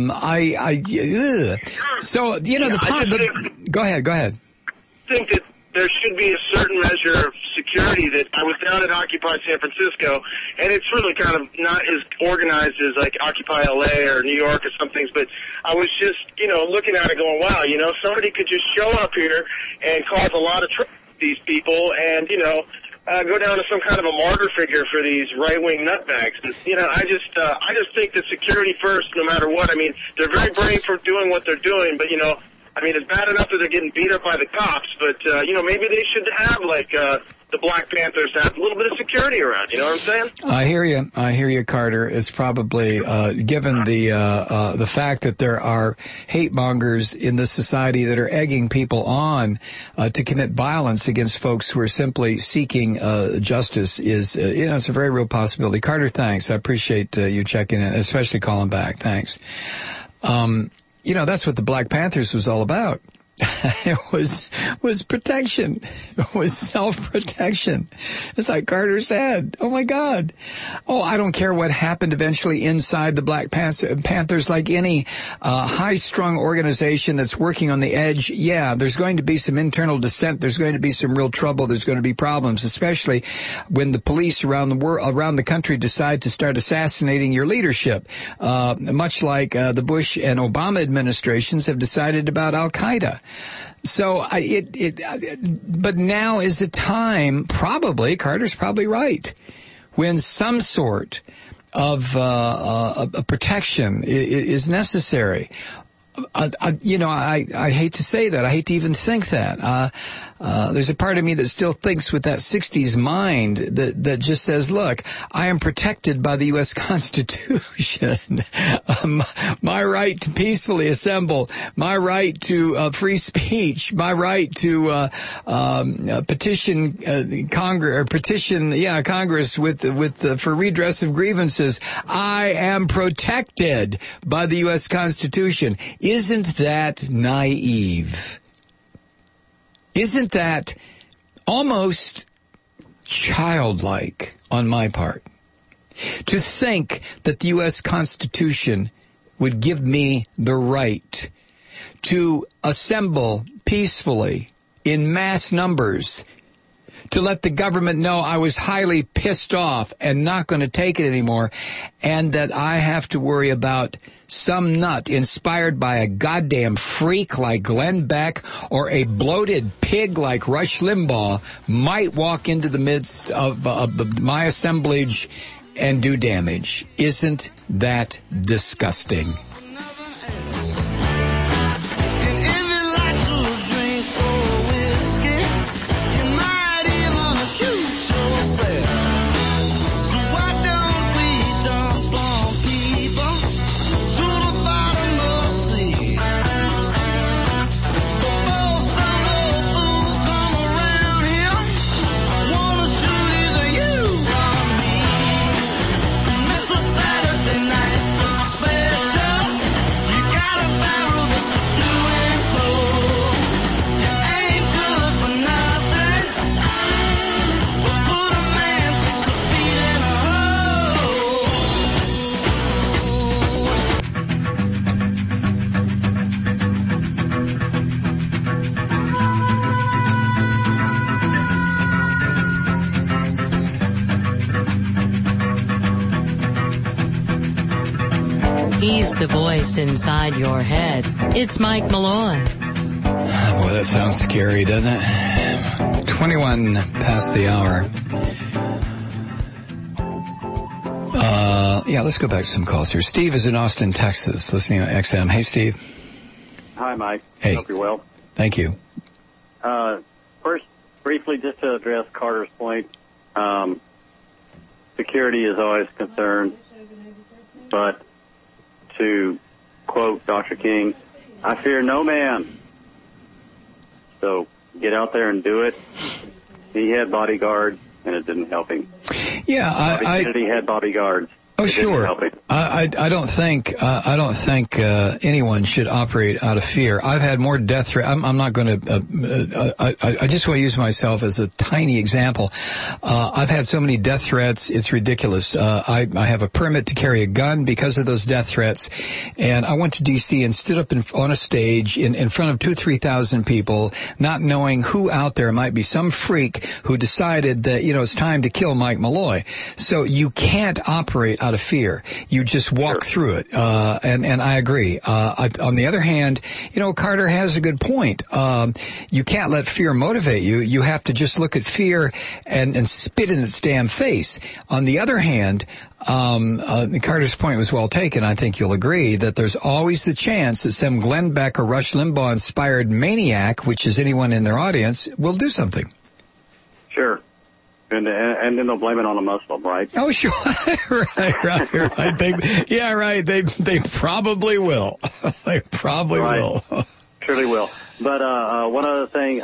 B: ahead.
K: I think that there should be a certain measure of security. That I was down at Occupy San Francisco, and it's really kind of not as organized as like Occupy LA or New York or some things, but I was just, looking at it going, wow, somebody could just show up here and cause a lot of trouble with these people and, go down to some kind of a martyr figure for these right-wing nutbags. And, I just think that security first, no matter what. I mean, they're very brave for doing what they're doing, but, it's bad enough that they're getting beat up by the cops, but, maybe they should have, the Black Panthers have a little bit of security around. You know what I'm saying?
B: I hear you, Carter. It's probably, given the fact that there are hate mongers in this society that are egging people on, to commit violence against folks who are simply seeking, justice is, it's a very real possibility. Carter, thanks. I appreciate, you checking in, especially calling back. Thanks. That's what the Black Panthers was all about. It was protection. It was self-protection. It's like Carter said. Oh my God. Oh, I don't care what happened eventually inside the Black Panthers, like any high-strung organization that's working on the edge. Yeah, there's going to be some internal dissent. There's going to be some real trouble. There's going to be problems, especially when the police around the country decide to start assassinating your leadership, much like the Bush and Obama administrations have decided about Al-Qaeda. So but now is the time, probably, Carter's probably right, when some sort of protection is necessary. I hate to say that. I hate to even think that. There's a part of me that still thinks with that 60s mind that just says, look, I am protected by the U.S. Constitution. My right to peacefully assemble, my right to free speech, my right to petition Congress for redress of grievances. I am protected by the U.S. Constitution. Isn't that naive? Isn't that almost childlike on my part? To think that the U.S. Constitution would give me the right to assemble peacefully in mass numbers, to let the government know I was highly pissed off and not going to take it anymore, and that I have to worry about some nut inspired by a goddamn freak like Glenn Beck or a bloated pig like Rush Limbaugh might walk into the midst of my assemblage and do damage. Isn't that disgusting?
D: He's the voice inside your head. It's Mike Malloy.
B: Boy, that sounds scary, doesn't it? 21 past the hour. Let's go back to some calls here. Steve is in Austin, Texas, listening on XM. Hey, Steve.
M: Hi, Mike.
B: Hey.
M: Hope you're well.
B: Thank you.
M: First, briefly, just to address Carter's point, security is always a concern, but to quote Dr. King, I fear no man. So get out there and do it. He had bodyguards, and it didn't help him.
B: Yeah,
M: Kennedy had bodyguards.
B: Oh, sure. I don't think anyone should operate out of fear. I've had more death threats. I'm not going to. I just want to use myself as a tiny example. I've had so many death threats. It's ridiculous. I have a permit to carry a gun because of those death threats, and I went to D.C. and stood up on a stage in front of 2,000-3,000 people, not knowing who out there might be some freak who decided that it's time to kill Mike Malloy. So you can't operate out of fear. You just walk through it. And I agree. On the other hand, Carter has a good point. You can't let fear motivate you. You have to just look at fear and spit in its damn face. On the other hand, Carter's point was well taken. I think you'll agree that there's always the chance that some Glenn Beck or Rush Limbaugh inspired maniac, which is anyone in their audience, will do something.
M: Sure. And then they'll blame it on a Muslim, right?
B: Oh, sure. right. They probably will. They probably will.
M: Surely will. But one other thing,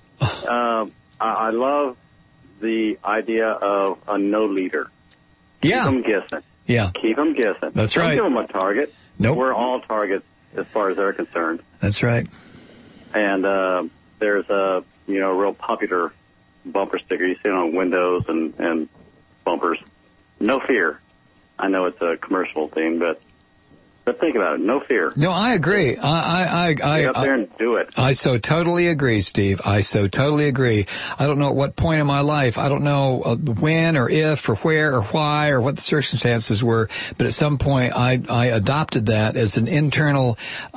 M: I love the idea of a no leader.
B: Yeah.
M: Keep them guessing.
B: Yeah.
M: Keep them guessing.
B: That's
M: Don't
B: right.
M: give them a target.
B: Nope.
M: We're all targets as far as they're concerned.
B: That's right.
M: And there's a real popular bumper sticker you see it on windows and bumpers. No fear. I know it's a commercial thing, but think about it. No fear.
B: No, I agree.
M: Get up there and do it.
B: I so totally agree, Steve. I so totally agree. I don't know at what point in my life, I don't know when or if or where or why or what the circumstances were, but at some point I adopted that as an internal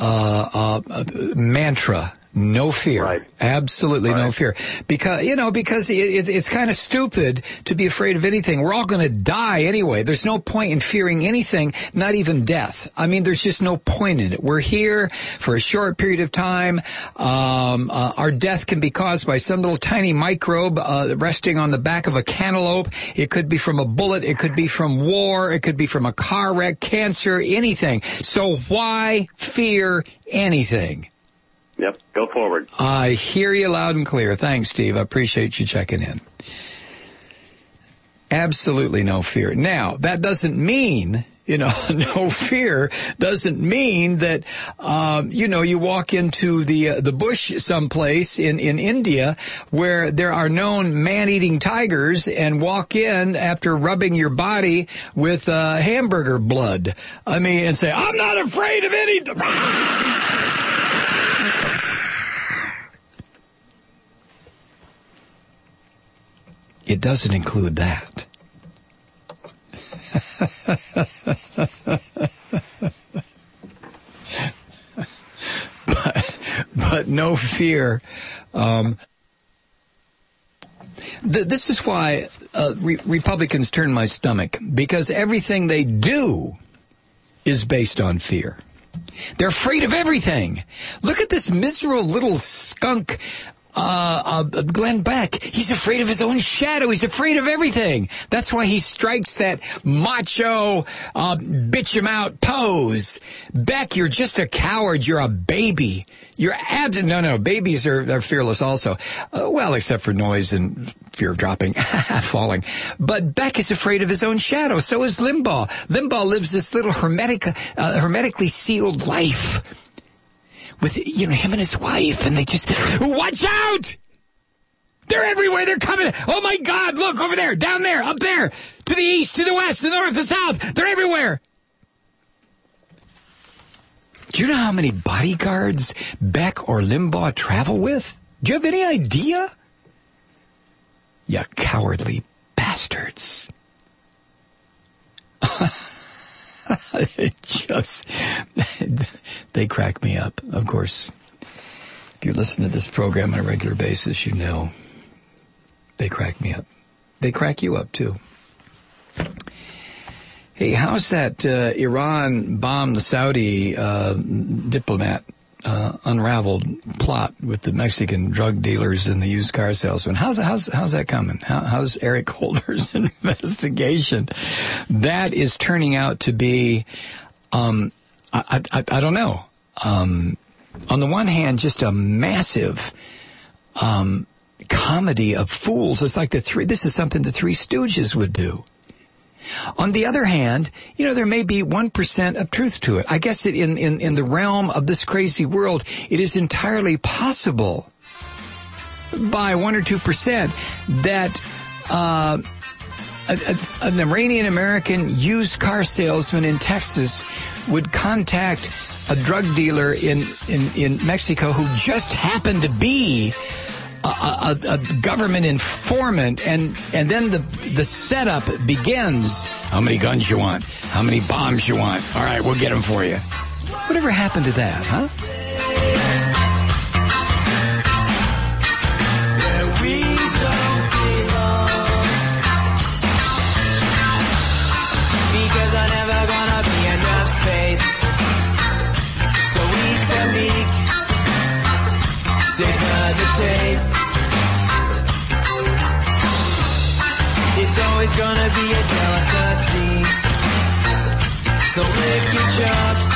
B: mantra. No fear.
M: Right.
B: Absolutely
M: right.
B: No fear. Because it's kind of stupid to be afraid of anything. We're all going to die anyway. There's no point in fearing anything, not even death. I mean, there's just no point in it. We're here for a short period of time. Our death can be caused by some little tiny microbe resting on the back of a cantaloupe. It could be from a bullet. It could be from war. It could be from a car wreck, cancer, anything. So why fear anything?
M: Yep, go forward.
B: I hear you loud and clear. Thanks, Steve. I appreciate you checking in. Absolutely no fear. Now, that doesn't mean, no fear doesn't mean that, you walk into the bush someplace in India where there are known man-eating tigers and walk in after rubbing your body with hamburger blood. I mean, and say, I'm not afraid of anything. It doesn't include that. but no fear. This is why Republicans turn my stomach, because everything they do is based on fear. They're afraid of everything. Look at this miserable little skunk, Glenn Beck. He's afraid of his own shadow. He's afraid of everything. That's why he strikes that macho, bitch him out pose. Beck, you're just a coward. You're a baby. You're no, babies are fearless also. Well, except for noise and fear of dropping, falling. But Beck is afraid of his own shadow. So is Limbaugh. Limbaugh lives this little hermetically sealed life with, him and his wife, and they just, watch out! They're everywhere. They're coming. Oh my God, look over there, down there, up there, to the east, to the west, to the north, the south. They're everywhere. Do you know how many bodyguards Beck or Limbaugh travel with? Do you have any idea? You cowardly bastards. They crack me up. Of course, if you listen to this program on a regular basis, you know they crack me up. They crack you up, too. Hey, how's that Iran bomb the Saudi diplomat unraveled plot with the Mexican drug dealers and the used car salesman? How's that coming? How's Eric Holder's investigation? That is turning out to be, I don't know. On the one hand, just a massive comedy of fools. It's like this is something the Three Stooges would do. On the other hand, there may be 1% of truth to it. I guess in the realm of this crazy world, it is entirely possible by 1 or 2% that an Iranian-American used car salesman in Texas would contact a drug dealer in Mexico who just happened to be a government informant, and then the setup begins. How many guns you want? How many bombs you want? All right, we'll get them for you. Whatever happened to that, huh?
A: It's always gonna be a delicacy, so lick your chops.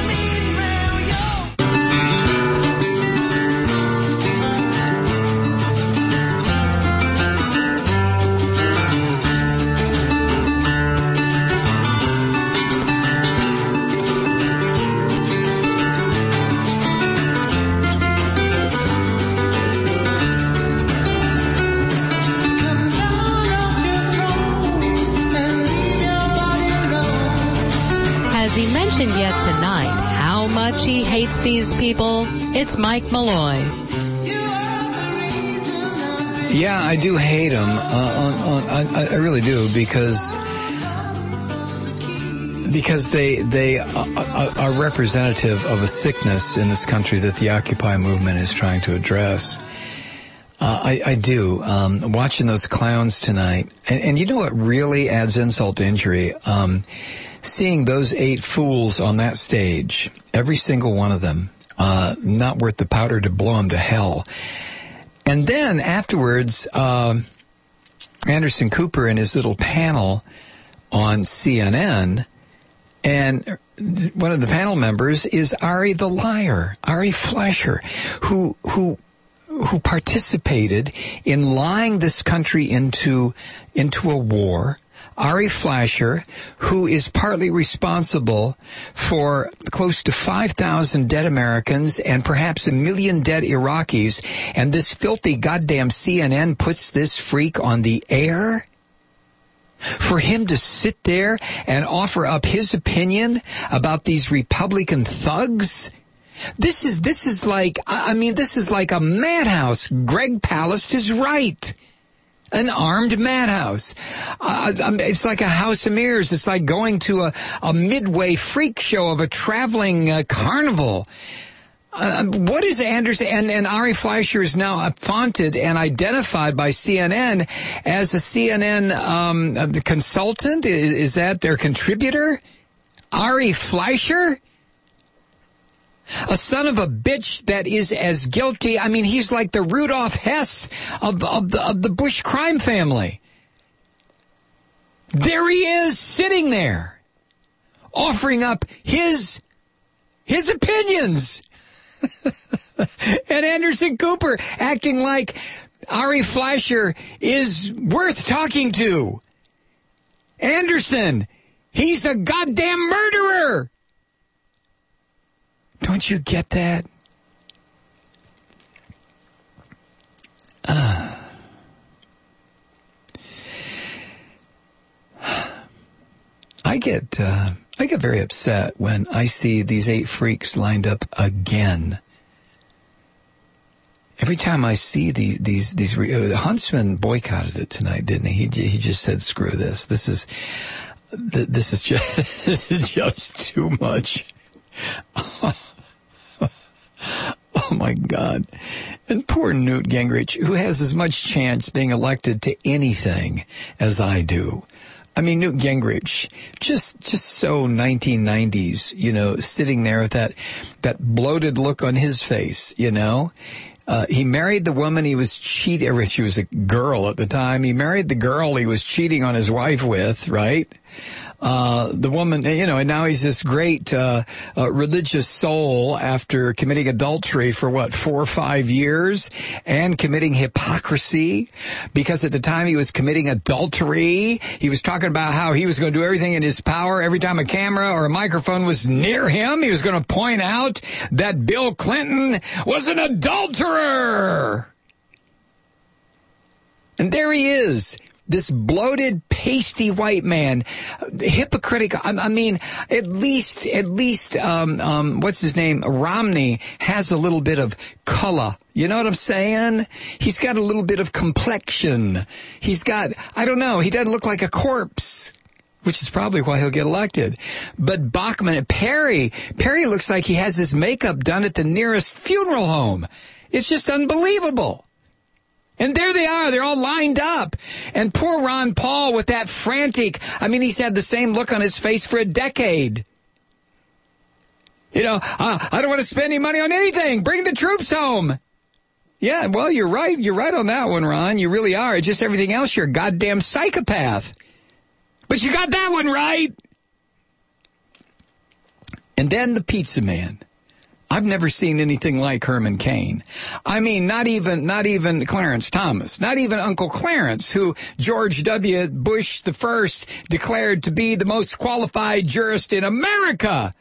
D: Yet tonight, how much he hates these people. It's Mike Malloy.
B: Yeah, I do hate him. I really do, because they are representative of a sickness in this country that the Occupy movement is trying to address. I do. Watching those clowns tonight, and you know what really adds insult to injury? Seeing those 8 fools on that stage, every single one of them, not worth the powder to blow them to hell. And then afterwards, Anderson Cooper and his little panel on CNN, and one of the panel members is Ari the Liar, Ari Fleischer, who participated in lying this country into a war. Ari Fleischer, who is partly responsible for close to 5,000 dead Americans and perhaps 1 million dead Iraqis, and this filthy goddamn CNN puts this freak on the air? For him to sit there and offer up his opinion about these Republican thugs? This is like a madhouse. Greg Palast is right. An armed madhouse. It's like a house of mirrors. It's like going to a midway freak show of a traveling carnival. What is Anderson? And Ari Fleischer is now fonted and identified by CNN as a CNN consultant. Is that their contributor? Ari Fleischer? A son of a bitch that is as guilty. I mean, he's like the Rudolph Hess of the Bush crime family. There he is, sitting there, offering up his opinions. And Anderson Cooper acting like Ari Fleischer is worth talking to. Anderson, he's a goddamn murderer. Don't you get that? I get very upset when I see these 8 freaks lined up again. Every time I see these Huntsman boycotted it tonight, didn't he? He just said, "Screw this. This is just too much." Oh, my God. And poor Newt Gingrich, who has as much chance being elected to anything as I do. I mean, Newt Gingrich, just so 1990s, sitting there with that bloated look on his face, He married the woman he was cheating, she was a girl at the time. He married the girl he was cheating on his wife with, right? The woman, and now he's this great religious soul after committing adultery for 4 or 5 years and committing hypocrisy, because at the time he was committing adultery, he was talking about how he was going to do everything in his power. Every time a camera or a microphone was near him, he was going to point out that Bill Clinton was an adulterer. And there he is. This bloated, pasty white man, hypocritical. I mean, at least, what's his name? Romney has a little bit of color. You know what I'm saying? He's got a little bit of complexion. He's got, I don't know, he doesn't look like a corpse, which is probably why he'll get elected. But Bachmann, Perry looks like he has his makeup done at the nearest funeral home. It's just unbelievable. And there they are. They're all lined up. And poor Ron Paul with that frantic, he's had the same look on his face for a decade. I don't want to spend any money on anything. Bring the troops home. Yeah, well, you're right. You're right on that one, Ron. You really are. It's just everything else, you're a goddamn psychopath. But you got that one right. And then the pizza man. I've never seen anything like Herman Cain. Not even Clarence Thomas, not even Uncle Clarence, who George W. Bush I declared to be the most qualified jurist in America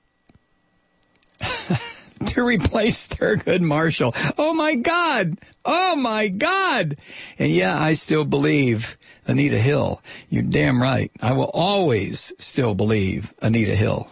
B: to replace Thurgood Marshall. Oh my God. And yeah, I still believe Anita Hill. You're damn right. I will always still believe Anita Hill.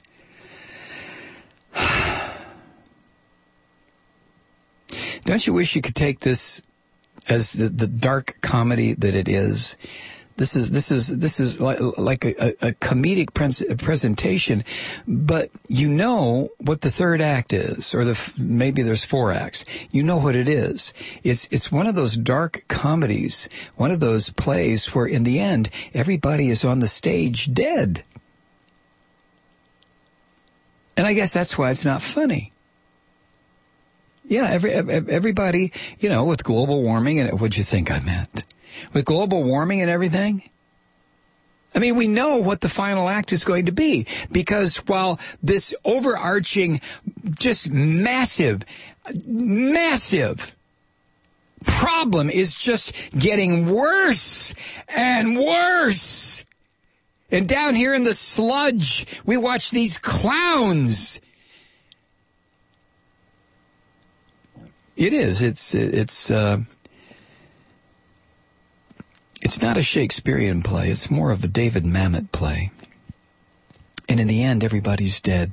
B: Don't you wish you could take this as the dark comedy that it is? This is like a comedic presentation, but you know what the third act is, or maybe there's 4 acts. You know what it is. It's one of those dark comedies, one of those plays where in the end everybody is on the stage dead. And I guess that's why it's not funny. Yeah, everybody, with global warming, and what'd you think I meant? With global warming and everything? We know what the final act is going to be, because while this overarching, just massive problem is just getting worse and worse. And down here in the sludge, we watch these clowns. It is. It's not a Shakespearean play. It's more of a David Mamet play. And in the end, everybody's dead.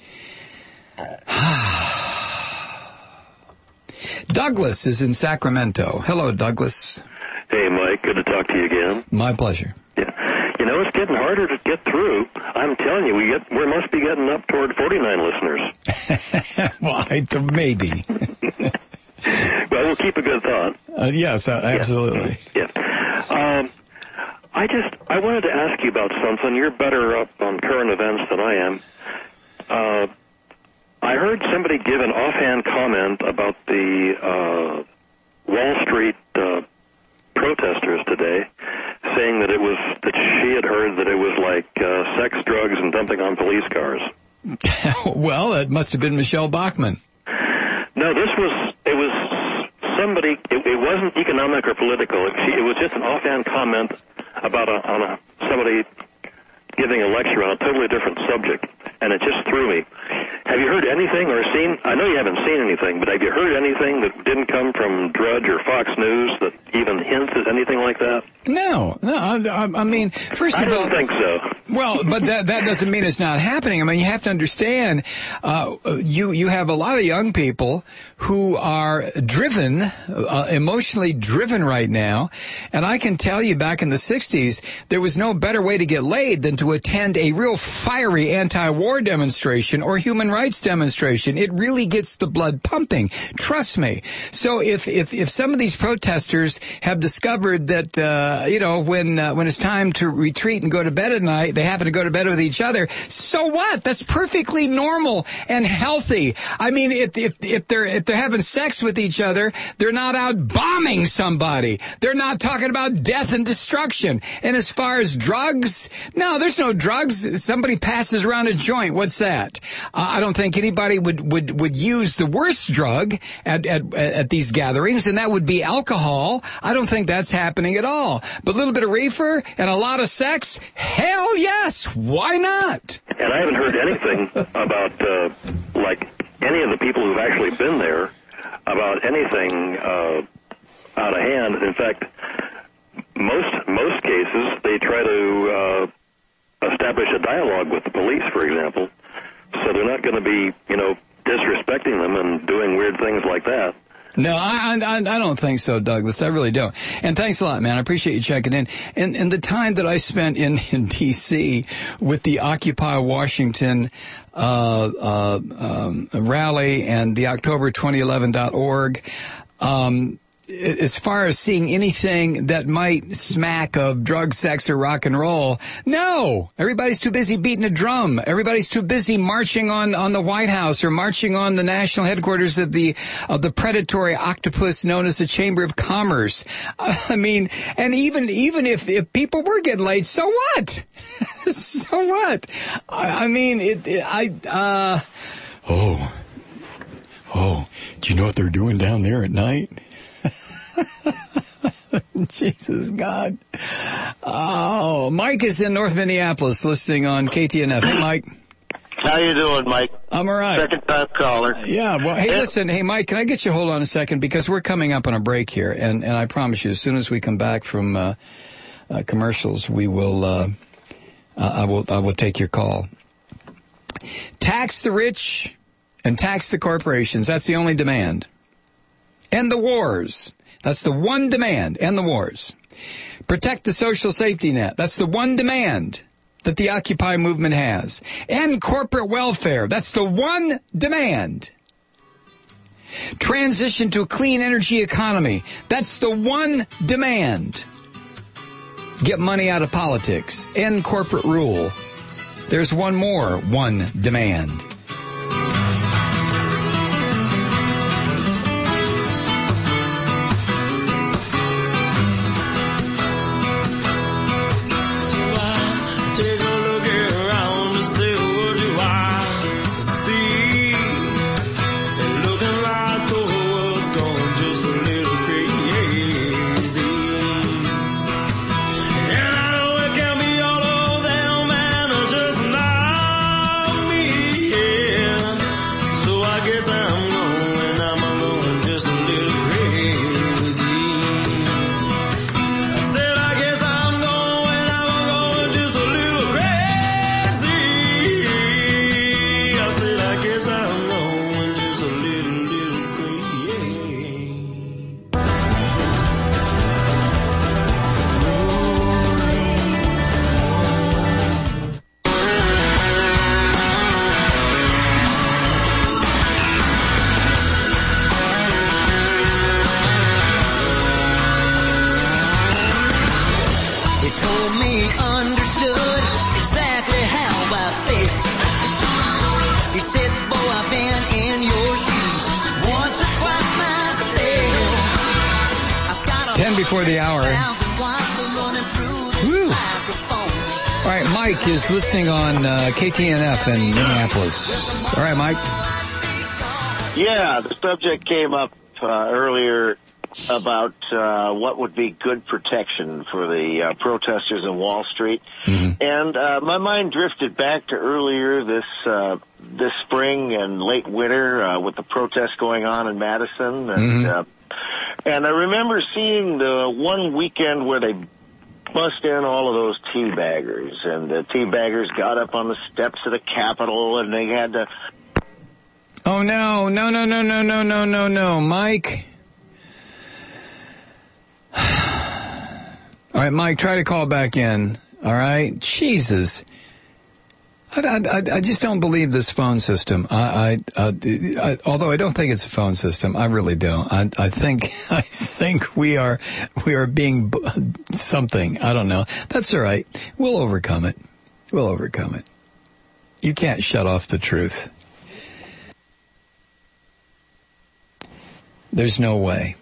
B: Douglas is in Sacramento. Hello, Douglas.
N: Hey, Mike. Good to talk to you again.
B: My pleasure.
N: Yeah. It's getting harder to get through. I'm telling you, we must be getting up toward 49 listeners.
B: Well, maybe.
N: Well, we'll keep a good thought.
B: Yes, absolutely.
N: Yeah. I wanted to ask you about something. You're better up on current events than I am. I heard somebody give an offhand comment about the Wall Street protesters today, saying that she had heard that it was like sex, drugs, and dumping on police cars.
B: Well, it must have been Michelle Bachmann.
N: No, it was somebody, it wasn't economic or political. It was just an offhand comment about somebody giving a lecture on a totally different subject, and it just threw me. Have you heard anything or seen, I know you haven't seen anything, but have you heard anything that didn't come from Drudge or Fox News that even hints at anything like that?
B: No. First of all,
N: I don't think so.
B: Well, but that doesn't mean it's not happening. You have to understand, you have a lot of young people who are driven, emotionally driven right now. And I can tell you back in the 60s, there was no better way to get laid than to attend a real fiery anti-war demonstration or human rights demonstration. It really gets the blood pumping. Trust me. So if some of these protesters have discovered that, when it's time to retreat and go to bed at night, they happen to go to bed with each other. So what? That's perfectly normal and healthy. I mean, if they're having sex with each other, they're not out bombing somebody. They're not talking about death and destruction. And as far as drugs, no, there's no drugs. Somebody passes around a joint. What's that? I don't think anybody would use the worst drug at these gatherings, and that would be alcohol. I don't think that's happening at all. But a little bit of reefer and a lot of sex, hell yes, why not?
N: And I haven't heard anything about, like, any of the people who've actually been there about anything out of hand. In fact, most cases, they try to establish a dialogue with the police, for example, so they're not going to be, disrespecting them and doing weird things like that.
B: No, I don't think so, Douglas. I really don't. And thanks a lot, man. I appreciate you checking in. And the time that I spent in D.C. with the Occupy Washington rally and the October2011.org, as far as seeing anything that might smack of drug, sex, or rock and roll, no. Everybody's too busy beating a drum. Everybody's too busy marching on the White House or marching on the national headquarters of the predatory octopus known as the Chamber of Commerce. I mean, and even if people were getting laid, so what? So what? I mean, do you know what they're doing down there at night? Jesus, God. Oh, Mike is in North Minneapolis listening on KTNF. Hey, Mike.
O: How you doing, Mike?
B: I'm all right.
O: Second-time caller.
B: Yeah, well, hey, listen. Hey, Mike, can I get you to hold on a second? Because we're coming up on a break here, and I promise you, as soon as we come back from commercials, we will, I will take your call. Tax the rich and tax the corporations. That's the only demand. End the wars. That's the one demand. End the wars. Protect the social safety net. That's the one demand that the Occupy movement has. End corporate welfare. That's the one demand. Transition to a clean energy economy. That's the one demand. Get money out of politics. End corporate rule. There's one more one demand. Before the hour. Woo. All right, Mike is listening on KTNF in Minneapolis. All right, Mike.
O: Yeah, the subject came up earlier about what would be good protection for the protesters in Wall Street. Mm-hmm. And my mind drifted back to earlier this spring and late winter with the protests going on in Madison. And and I remember seeing the one weekend where they bust in all of those teabaggers, and the teabaggers got up on the steps of the Capitol, and they had to...
B: Oh, no, Mike. All right, Mike, try to call back in. All right? Jesus. I just don't believe this phone system. Although I don't think it's a phone system, I really don't. I think we are being something. I don't know. That's all right. We'll overcome it. We'll overcome it. You can't shut off the truth. There's no way.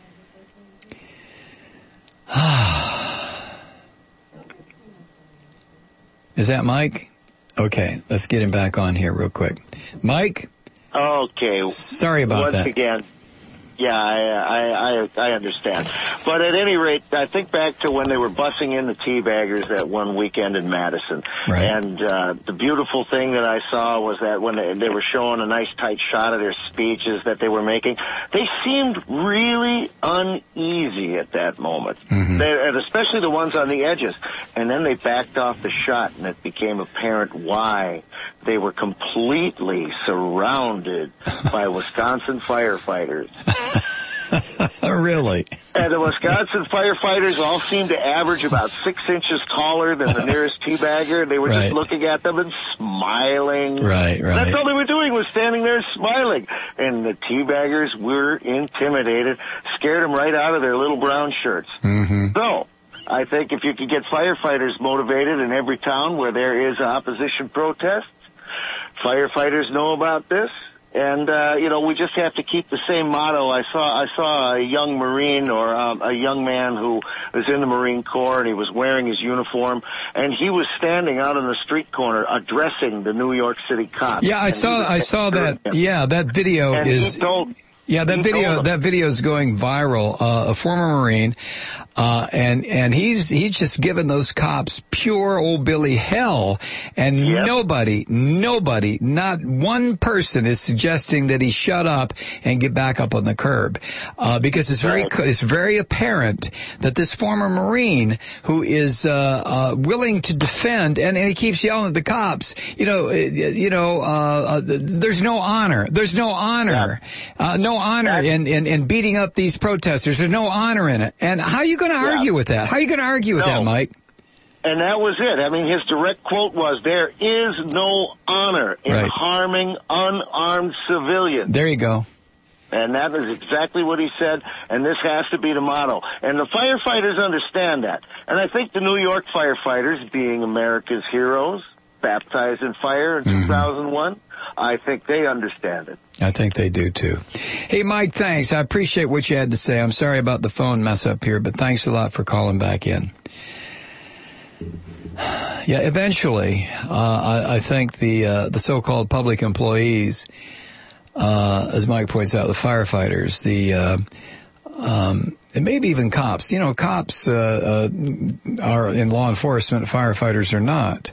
B: Is that Mike? Okay, let's get him back on here real quick. Mike?
O: Okay.
B: Sorry about that.
O: Once again, yeah, I understand. But at any rate, I think back to when they were bussing in the teabaggers that one weekend in Madison.
B: Right.
O: And the beautiful thing that I saw was that when they were showing a nice tight shot of their speeches that they were making, they seemed really uneasy at that moment.
B: Mm-hmm.
O: And especially the ones on the edges. And then they backed off the shot, and it became apparent why. They were completely surrounded by Wisconsin firefighters.
B: Really?
O: And the Wisconsin firefighters all seemed to average about 6 inches taller than the nearest teabagger. They were
B: Right.
O: just looking at them and smiling.
B: Right.
O: That's all they were doing, was standing there smiling. And the teabaggers were intimidated, scared them right out of their little brown shirts.
B: Mm-hmm.
O: So, I think if you could get firefighters motivated in every town where there is opposition protests, firefighters know about this. And, we just have to keep the same motto. I saw a young Marine or a young man who was in the Marine Corps, and he was wearing his uniform, and he was standing out on the street corner addressing the New York City cops.
B: Yeah, I saw that. Yeah, that video
O: and
B: is...
O: He told,
B: that video is going viral. A former Marine, and he's just given those cops pure old Billy hell, and nobody, not one person is suggesting that he shut up and get back up on the curb, because it's very apparent that this former Marine who is willing to defend, and he keeps yelling at the cops, there's no honor, no honor in beating up these protesters. There's no honor in it. And how are you going to argue with that? How are you going to argue with that, Mike?
O: And that was it. I mean, his direct quote was, "There is no honor in harming unarmed civilians."
B: There you go.
O: And that is exactly what he said, and this has to be the motto. And the firefighters understand that. And I think the New York firefighters, being America's heroes, baptized in fire in 2001, I think they understand it.
B: I think they do, too. Hey, Mike, thanks. I appreciate what you had to say. I'm sorry about the phone mess up here, but thanks a lot for calling back in. Yeah, eventually, I think the so-called public employees, as Mike points out, the firefighters, and maybe even cops. Cops are in law enforcement, firefighters are not.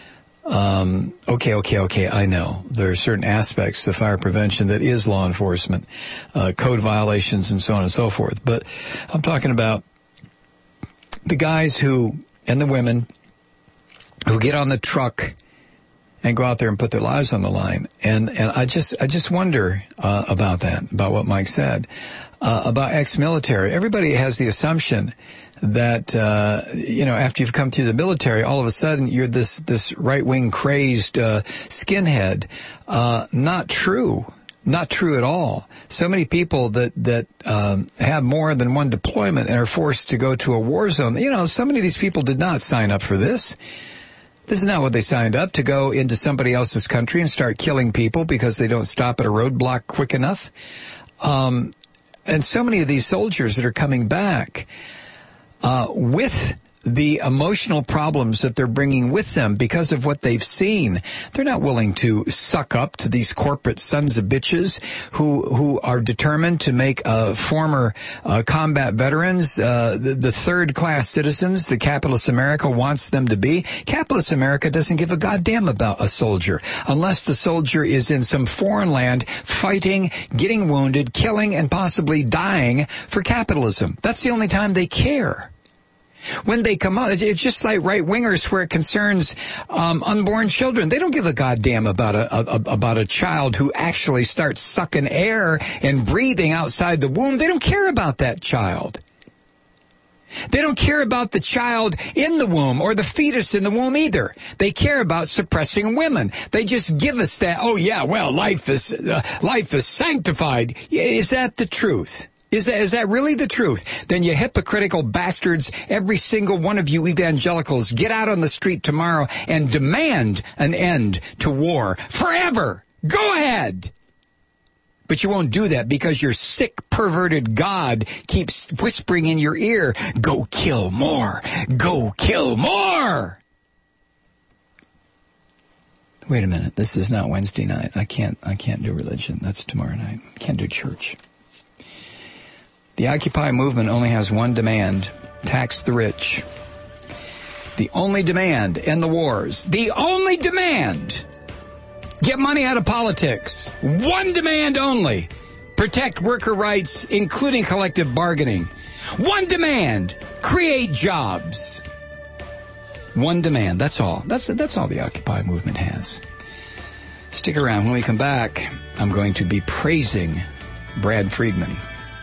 B: Okay. I know there are certain aspects of fire prevention that is law enforcement, code violations and so on and so forth. But I'm talking about the guys and the women who get on the truck and go out there and put their lives on the line. And I just wonder, about that, about what Mike said, about ex-military. Everybody has the assumption that, after you've come through the military, all of a sudden you're this right-wing crazed, skinhead. Not true. Not true at all. So many people that have more than one deployment and are forced to go to a war zone. So many of these people did not sign up for this. This is not what they signed up, to go into somebody else's country and start killing people because they don't stop at a roadblock quick enough. And so many of these soldiers that are coming back, with the emotional problems that they're bringing with them because of what they've seen. They're not willing to suck up to these corporate sons of bitches who are determined to make former combat veterans the third-class citizens that capitalist America wants them to be. Capitalist America doesn't give a goddamn about a soldier unless the soldier is in some foreign land fighting, getting wounded, killing, and possibly dying for capitalism. That's the only time they care. When they come out, it's just like right-wingers where it concerns unborn children. They don't give a goddamn about a child who actually starts sucking air and breathing outside the womb. They don't care about that child. They don't care about the child in the womb or the fetus in the womb either. They care about suppressing women. They just give us that, life is sanctified. Is that the truth? Is that really the truth? Then you hypocritical bastards, every single one of you evangelicals, get out on the street tomorrow and demand an end to war forever. Go ahead. But you won't do that because your sick, perverted God keeps whispering in your ear, go kill more. Go kill more. Wait a minute. This is not Wednesday night. I can't do religion. That's tomorrow night. I can't do church. The Occupy movement only has one demand: tax the rich. The only demand: end the wars. The only demand: get money out of politics. One demand only: protect worker rights, including collective bargaining. One demand: create jobs. One demand. That's all. That's all the Occupy movement has. Stick around. When we come back, I'm going to be praising Brad Friedman.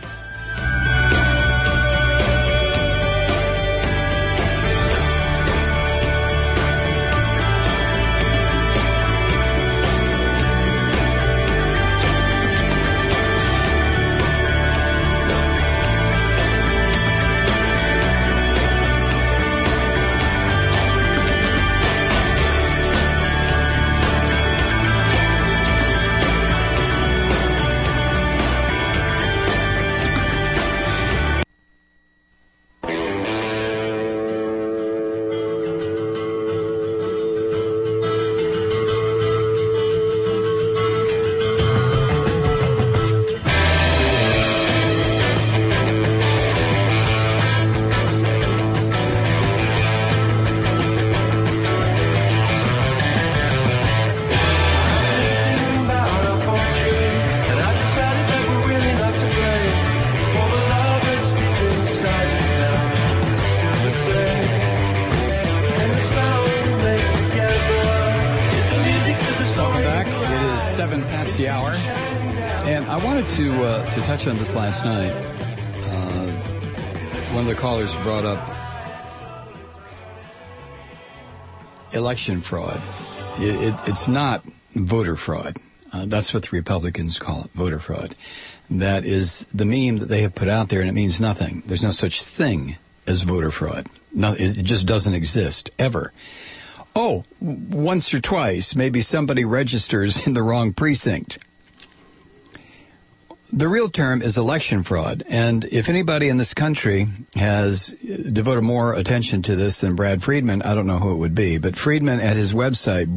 B: To touch on this last night, one of the callers brought up election fraud. It's not voter fraud. That's what the Republicans call it, voter fraud. That is the meme that they have put out there, and it means nothing. There's no such thing as voter fraud. No, it just doesn't exist, ever. Oh, once or twice, maybe somebody registers in the wrong precinct. The real term is election fraud, and if anybody in this country has devoted more attention to this than Brad Friedman, I don't know who it would be, but Friedman at his website,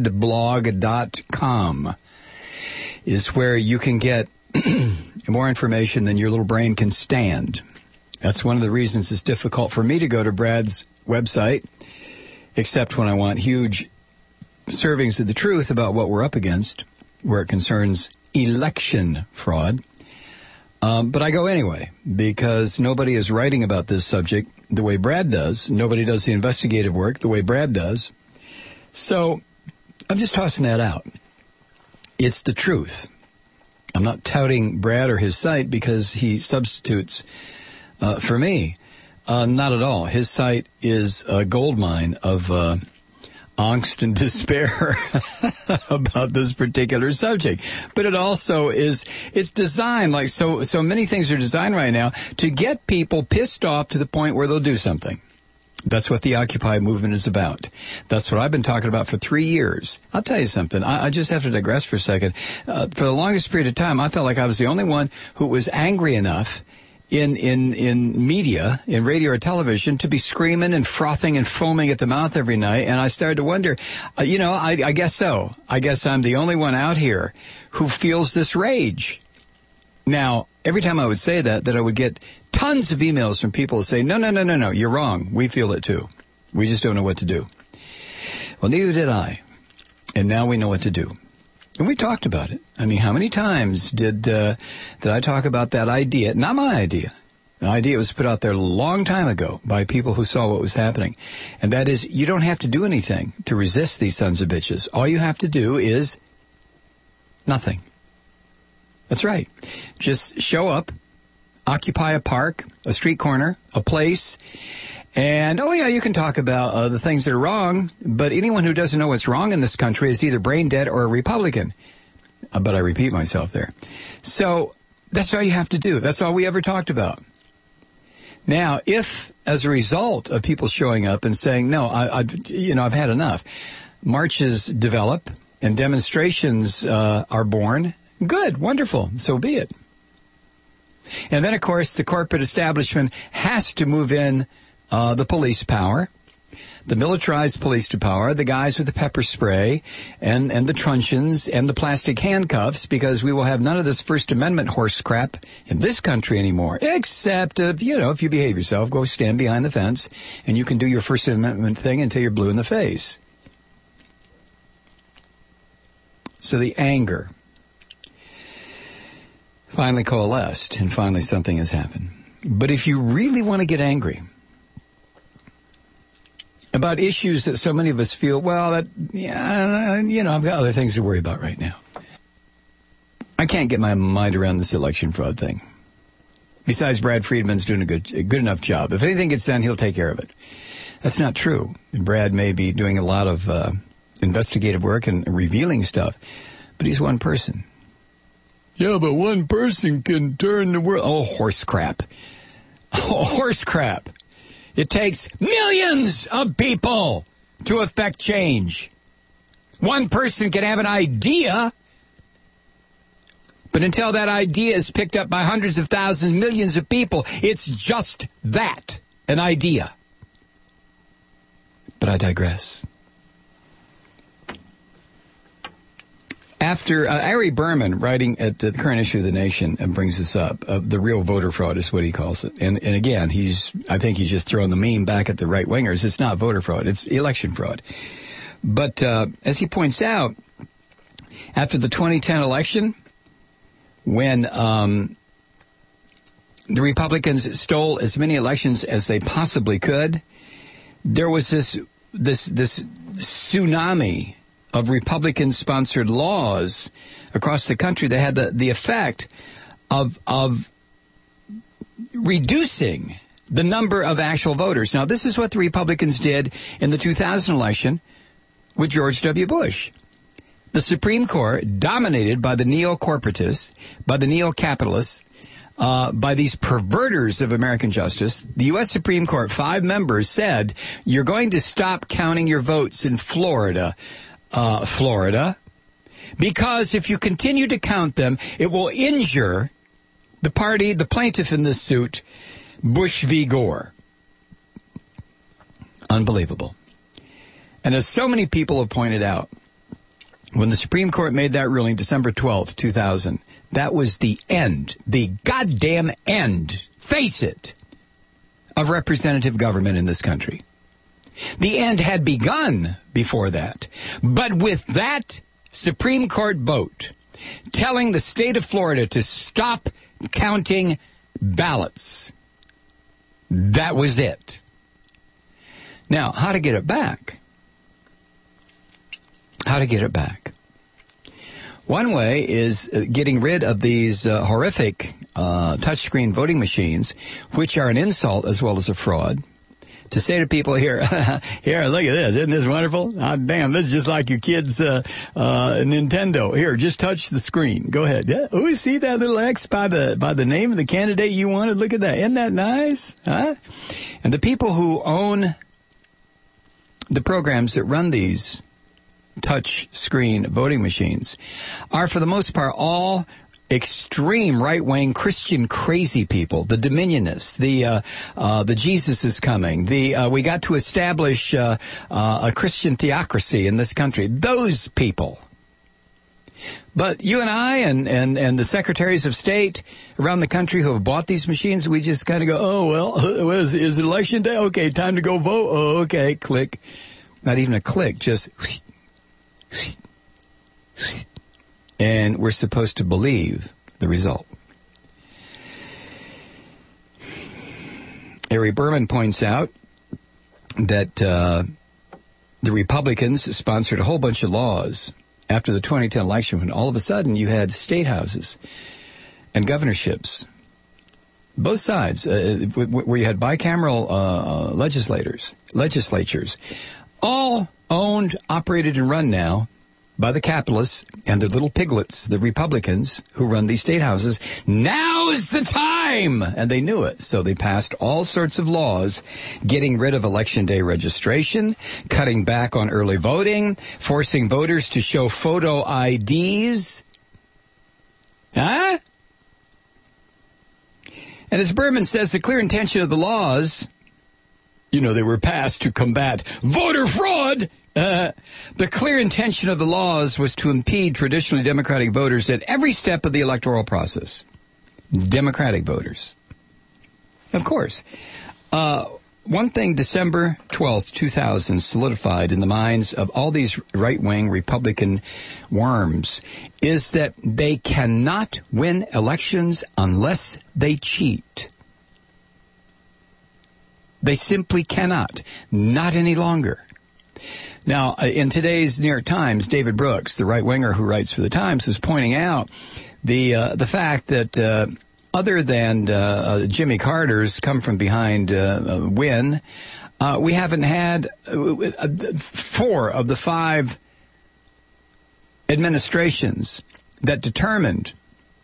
B: bradblog.com, is where you can get more information than your little brain can stand. That's one of the reasons it's difficult for me to go to Brad's website, except when I want huge servings of the truth about what we're up against, where it concerns election fraud. But I go anyway, because nobody is writing about this subject the way Brad does. Nobody does the investigative work the way Brad does. So I'm just tossing that out. It's the truth. I'm not touting Brad or his site because he substitutes for me. Not at all. His site is a goldmine of angst and despair about this particular subject. But it also is, it's designed like so many things are designed right now to get people pissed off to the point where they'll do something. That's what the Occupy movement is about. That's what I've been talking about for 3 years. I'll tell you something. I just have to digress for a second. For the longest period of time, I felt like I was the only one who was angry enough in media, in radio or television, to be screaming and frothing and foaming at the mouth every night. And I started to wonder, I guess so. I guess I'm the only one out here who feels this rage. Now, every time I would say that I would get tons of emails from people who say, no, you're wrong. We feel it too. We just don't know what to do. Well, neither did I. And now we know what to do. And we talked about it. I mean, how many times did I talk about that idea? Not my idea. An idea was put out there a long time ago by people who saw what was happening. And that is, you don't have to do anything to resist these sons of bitches. All you have to do is nothing. That's right. Just show up, occupy a park, a street corner, a place, and, oh yeah, you can talk about the things that are wrong, but anyone who doesn't know what's wrong in this country is either brain dead or a Republican. But I repeat myself there. So That's all you have to do. That's all we ever talked about. Now, if as a result of people showing up and saying, no, I've had enough, marches develop and demonstrations are born, good, wonderful, so be it. And then, of course, the corporate establishment has to move in the police power, the militarized police power, the guys with the pepper spray and the truncheons and the plastic handcuffs, because we will have none of this First Amendment horse crap in this country anymore, except, if you behave yourself, go stand behind the fence, and you can do your First Amendment thing until you're blue in the face. So the anger finally coalesced, and finally something has happened. But if you really want to get angry about issues that so many of us feel, I've got other things to worry about right now. I can't get my mind around this election fraud thing. Besides, Brad Friedman's doing a good enough job. If anything gets done, he'll take care of it. That's not true. Brad may be doing a lot of investigative work and revealing stuff, but he's one person. Yeah, but one person can turn the world. Oh, horse crap. Oh, horse crap. It takes millions of people to affect change. One person can have an idea, but until that idea is picked up by hundreds of thousands, millions of people, it's just that, an idea. But I digress. After Ari Berman, writing at the current issue of The Nation, brings this up. The real voter fraud is what he calls it. And again, I think he's just throwing the meme back at the right-wingers. It's not voter fraud. It's election fraud. But as he points out, after the 2010 election, when the Republicans stole as many elections as they possibly could, there was this tsunami of Republican-sponsored laws across the country that had the effect of reducing the number of actual voters. Now, this is what the Republicans did in the 2000 election with George W. Bush. The Supreme Court, dominated by the neo-corporatists, by the neo-capitalists, by these perverters of American justice, the U.S. Supreme Court, 5 members, said, you're going to stop counting your votes in Florida, because if you continue to count them, it will injure the plaintiff in this suit, Bush v. Gore. Unbelievable. And as so many people have pointed out, when the Supreme Court made that ruling December 12th, 2000, that was the end, the goddamn end, face it, of representative government in this country. The end had begun before that. But with that Supreme Court vote telling the state of Florida to stop counting ballots, that was it. Now, how to get it back? How to get it back? One way is getting rid of these horrific touchscreen voting machines, which are an insult as well as a fraud. To say to people, here, look at this. Isn't this wonderful? Oh, damn, this is just like your kid's Nintendo. Here, just touch the screen. Go ahead. Yeah. Oh, see that little X by the name of the candidate you wanted? Look at that. Isn't that nice? Huh? And the people who own the programs that run these touch screen voting machines are, for the most part, all extreme right-wing Christian crazy people, the Dominionists, the Jesus is coming, we got to establish a Christian theocracy in this country. Those people. But you and I and the secretaries of state around the country who have bought these machines, we just kind of go, oh, well, is it election day? Okay, time to go vote. Oh, okay, click. Not even a click, just and we're supposed to believe the result. Ari Berman points out that the Republicans sponsored a whole bunch of laws after the 2010 election when all of a sudden you had state houses and governorships, both sides, where you had bicameral legislatures, all owned, operated, and run now by the capitalists and their little piglets, the Republicans who run these state houses. Now is the time! And they knew it. So they passed all sorts of laws, getting rid of Election Day registration, cutting back on early voting, forcing voters to show photo IDs. Huh? And as Berman says, the clear intention of the laws, they were passed to combat voter fraud. The clear intention of the laws was to impede traditionally Democratic voters at every step of the electoral process. Democratic voters. Of course. One thing December 12th, 2000 solidified in the minds of all these right-wing Republican worms is that they cannot win elections unless they cheat. They simply cannot. Not any longer. Now, in today's New York Times, David Brooks, the right-winger who writes for the Times, is pointing out the fact that other than Jimmy Carter's come from behind win, we haven't had 4 of the 5 administrations that determined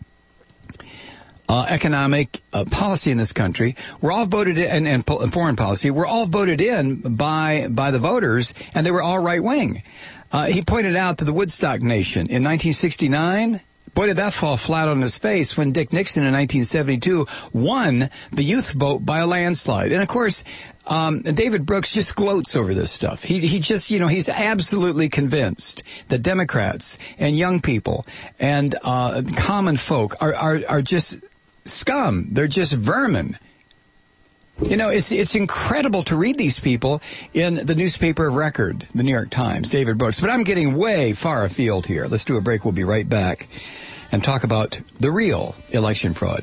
B: economic policy in this country were all voted in, and foreign policy were all voted in by the voters, and they were all right wing. He pointed out that the Woodstock Nation in 1969, boy, did that fall flat on his face when Dick Nixon in 1972 won the youth vote by a landslide. And of course, David Brooks just gloats over this stuff. He just, he's absolutely convinced that Democrats and young people and common folk are just scum. They're just vermin. It's incredible to read these people in the newspaper of record, the New York Times, David Brooks. But I'm getting way far afield here. Let's do a break. We'll be right back and talk about the real election fraud.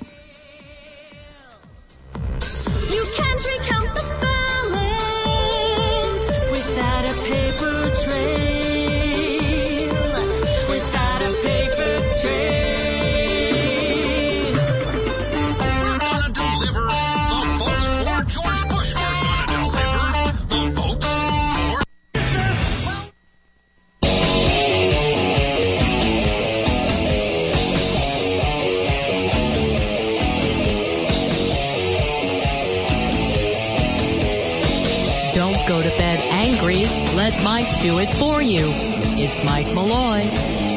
P: You can't recount the balance without a paper trail. Without a paper trail.
Q: We're gonna deliver the votes for George Bush. We're gonna deliver the votes for...
D: Don't go to bed angry. Let Mike do it for you. It's Mike Malloy.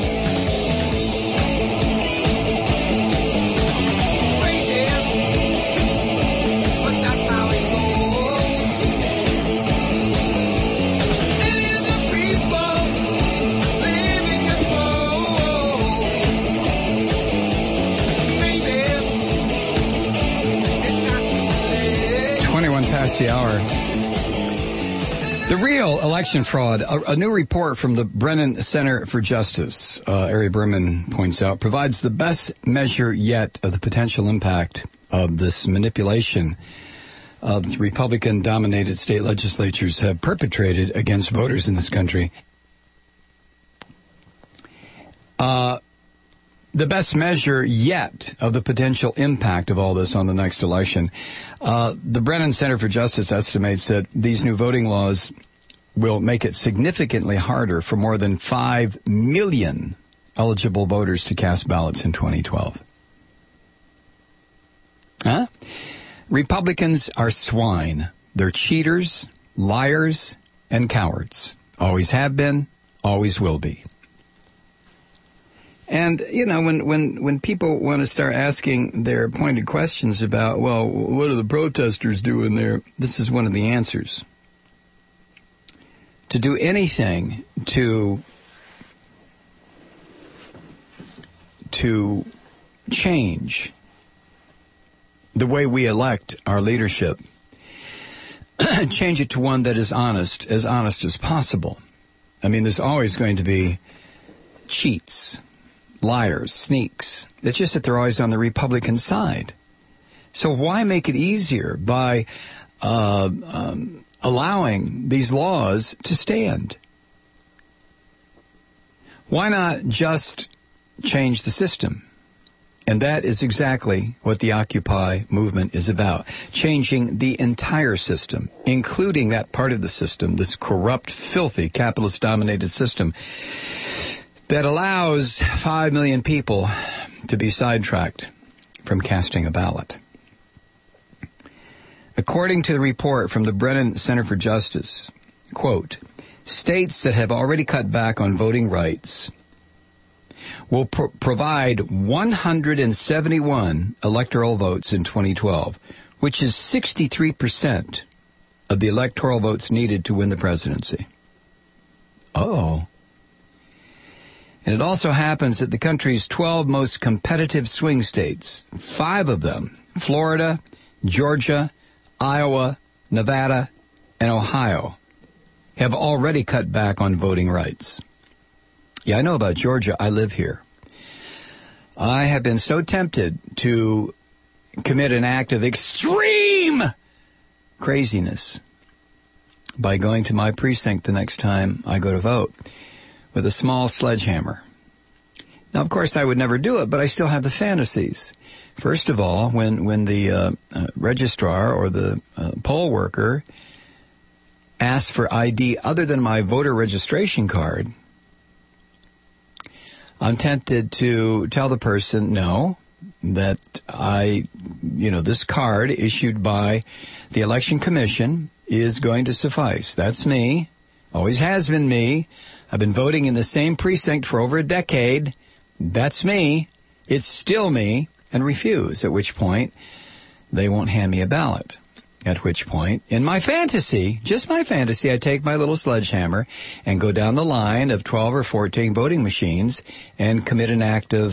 B: Past the hour. The real election fraud, a new report from the Brennan Center for Justice, Ari Berman points out, provides the best measure yet of the potential impact of this manipulation the Republican-dominated state legislatures have perpetrated against voters in this country. The best measure yet of the potential impact of all this on the next election. The Brennan Center for Justice estimates that these new voting laws will make it significantly harder for more than 5 million eligible voters to cast ballots in 2012. Huh? Republicans are swine. They're cheaters, liars, and cowards. Always have been, always will be. And, when people want to start asking their pointed questions about, well, what are the protesters doing there? This is one of the answers. To do anything to change the way we elect our leadership, change it to one that is honest as possible. I mean, there's always going to be cheats, liars, sneaks. It's just that they're always on the Republican side. So why make it easier by allowing these laws to stand? Why not just change the system? And that is exactly what the Occupy movement is about. Changing the entire system, including that part of the system, this corrupt, filthy, capitalist-dominated system that allows 5 million people to be sidetracked from casting a ballot. According to the report from the Brennan Center for Justice, quote, states that have already cut back on voting rights will provide 171 electoral votes in 2012, which is 63% of the electoral votes needed to win the presidency. Uh-oh. And it also happens that the country's 12 most competitive swing states, 5 of them, Florida, Georgia, Iowa, Nevada, and Ohio, have already cut back on voting rights. Yeah, I know about Georgia. I live here. I have been so tempted to commit an act of extreme craziness by going to my precinct the next time I go to vote with a small sledgehammer. Now, of course, I would never do it, but I still have the fantasies. First of all, when the registrar or the poll worker asks for ID other than my voter registration card, I'm tempted to tell the person, no, that this card issued by the Election Commission is going to suffice. That's me. Always has been me. I've been voting in the same precinct for over a decade. That's me. It's still me. And refuse, at which point they won't hand me a ballot. At which point, in my fantasy, just my fantasy, I take my little sledgehammer and go down the line of 12 or 14 voting machines and commit an act of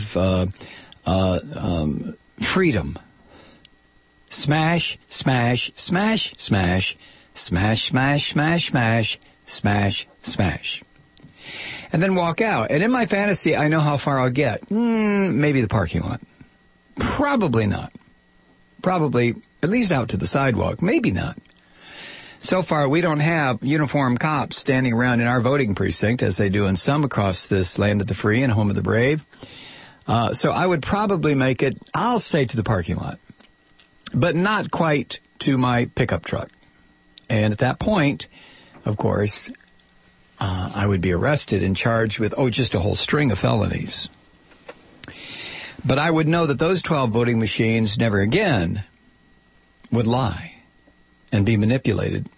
B: freedom. Smash, smash, smash, smash, smash, smash, smash, smash, smash, smash. And then walk out. And in my fantasy, I know how far I'll get. Maybe the parking lot. Probably not. Probably at least out to the sidewalk. Maybe not. So far, we don't have uniformed cops standing around in our voting precinct as they do in some across this land of the free and home of the brave. So I would probably make it, I'll say, to the parking lot, but not quite to my pickup truck. And at that point, of course, I would be arrested and charged with, just a whole string of felonies. But I would know that those 12 voting machines never again would lie and be manipulated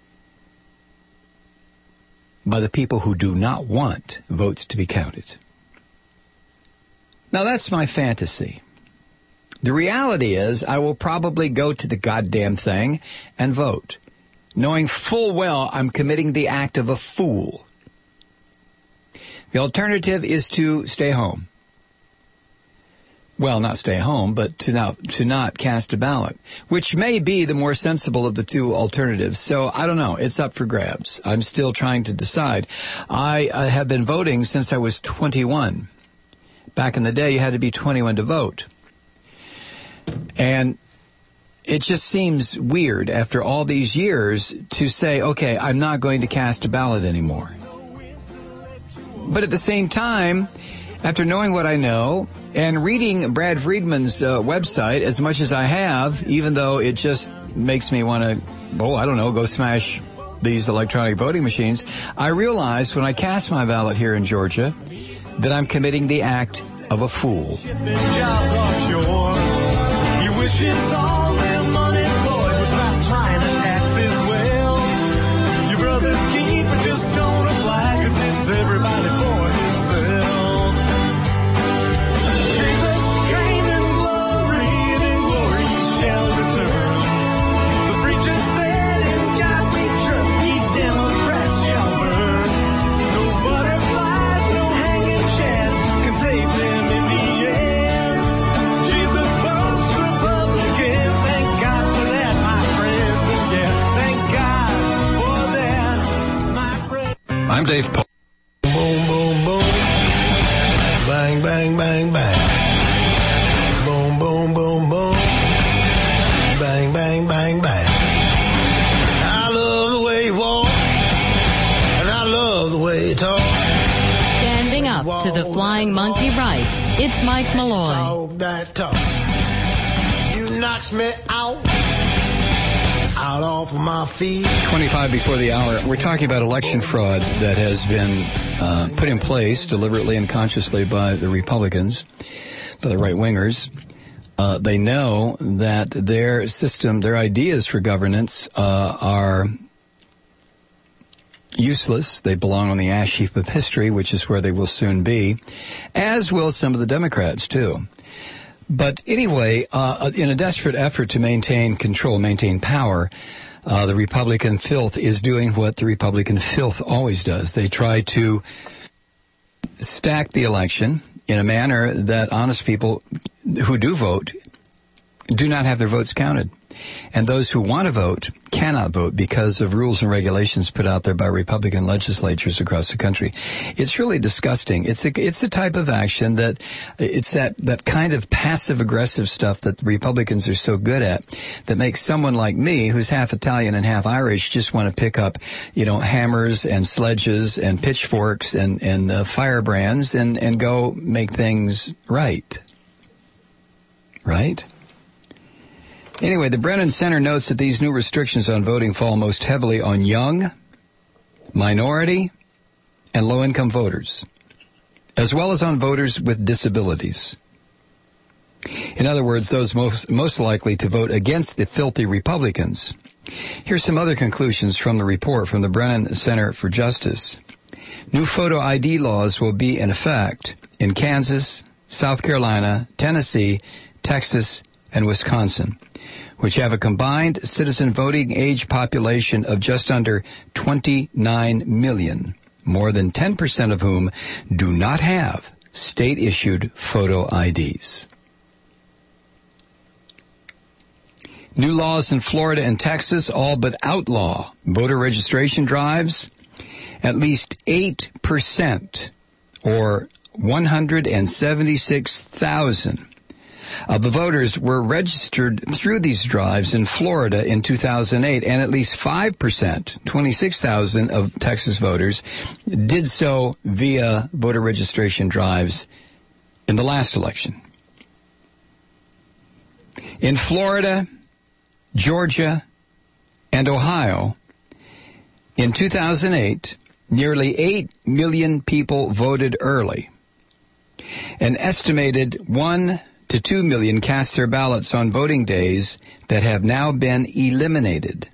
B: by the people who do not want votes to be counted. Now, that's my fantasy. The reality is I will probably go to the goddamn thing and vote, knowing full well I'm committing the act of a fool. The alternative is to stay home. Well, not stay home, but to not cast a ballot, which may be the more sensible of the two alternatives. So I don't know. It's up for grabs. I'm still trying to decide. I have been voting since I was 21. Back in the day, you had to be 21 to vote. And it just seems weird after all these years to say, okay, I'm not going to cast a ballot anymore. But at the same time, after knowing what I know and reading Brad Friedman's website as much as I have, even though it just makes me want to, go smash these electronic voting machines, I realized when I cast my ballot here in Georgia that I'm committing the act of a fool.
P: Jobs offshore. You wish it's all them unemployed would stop trying to tax as well. Your brother's keeper just don't apply 'cause it's everybody for himself. Jesus came in glory and in glory he shall return. The preacher said in God we trust, ye Democrats shall burn. No butterflies, no hanging chads can save them in the end. Jesus votes Republican, thank God for that, my friend. Yeah, thank God for that, my friend.
I: I'm Dave Paul. Boom, boom, boom. Bang, bang, bang, bang. Boom, boom, boom, boom. Bang, bang, bang, bang. I love the way you walk, and I love the way you talk.
D: Standing up to the flying monkey right, it's Mike Malloy.
I: Talk that talk. You knocks me out. I out off of my feet.
B: 25 before the hour. We're talking about election fraud that has been put in place deliberately and consciously by the Republicans, by the right-wingers. They know that their system, their ideas for governance are useless. They belong on the ash heap of history, which is where they will soon be, as will some of the Democrats, too. But anyway, in a desperate effort to maintain control, maintain power, the Republican filth is doing what the Republican filth always does. They try to stack the election in a manner that honest people who do vote do not have their votes counted. And those who want to vote cannot vote because of rules and regulations put out there by Republican legislatures across the country. It's really disgusting. It's a type of action that it's that kind of passive aggressive stuff that the Republicans are so good at that makes someone like me, who's half Italian and half Irish, just want to pick up, hammers and sledges and pitchforks and firebrands and go make things right. Right? Anyway, the Brennan Center notes that these new restrictions on voting fall most heavily on young, minority, and low-income voters, as well as on voters with disabilities. In other words, those most likely to vote against the filthy Republicans. Here's some other conclusions from the report from the Brennan Center for Justice. New photo ID laws will be in effect in Kansas, South Carolina, Tennessee, Texas, and Wisconsin, which have a combined citizen voting age population of just under 29 million, more than 10% of whom do not have state-issued photo IDs. New laws in Florida and Texas all but outlaw voter registration drives. At least 8%, or 176,000, of the voters were registered through these drives in Florida in 2008, and at least 5%, 26,000 of Texas voters, did so via voter registration drives in the last election. In Florida, Georgia, and Ohio, in 2008, nearly 8 million people voted early. An estimated 1 to 2 million cast their ballots on voting days that have now been eliminated.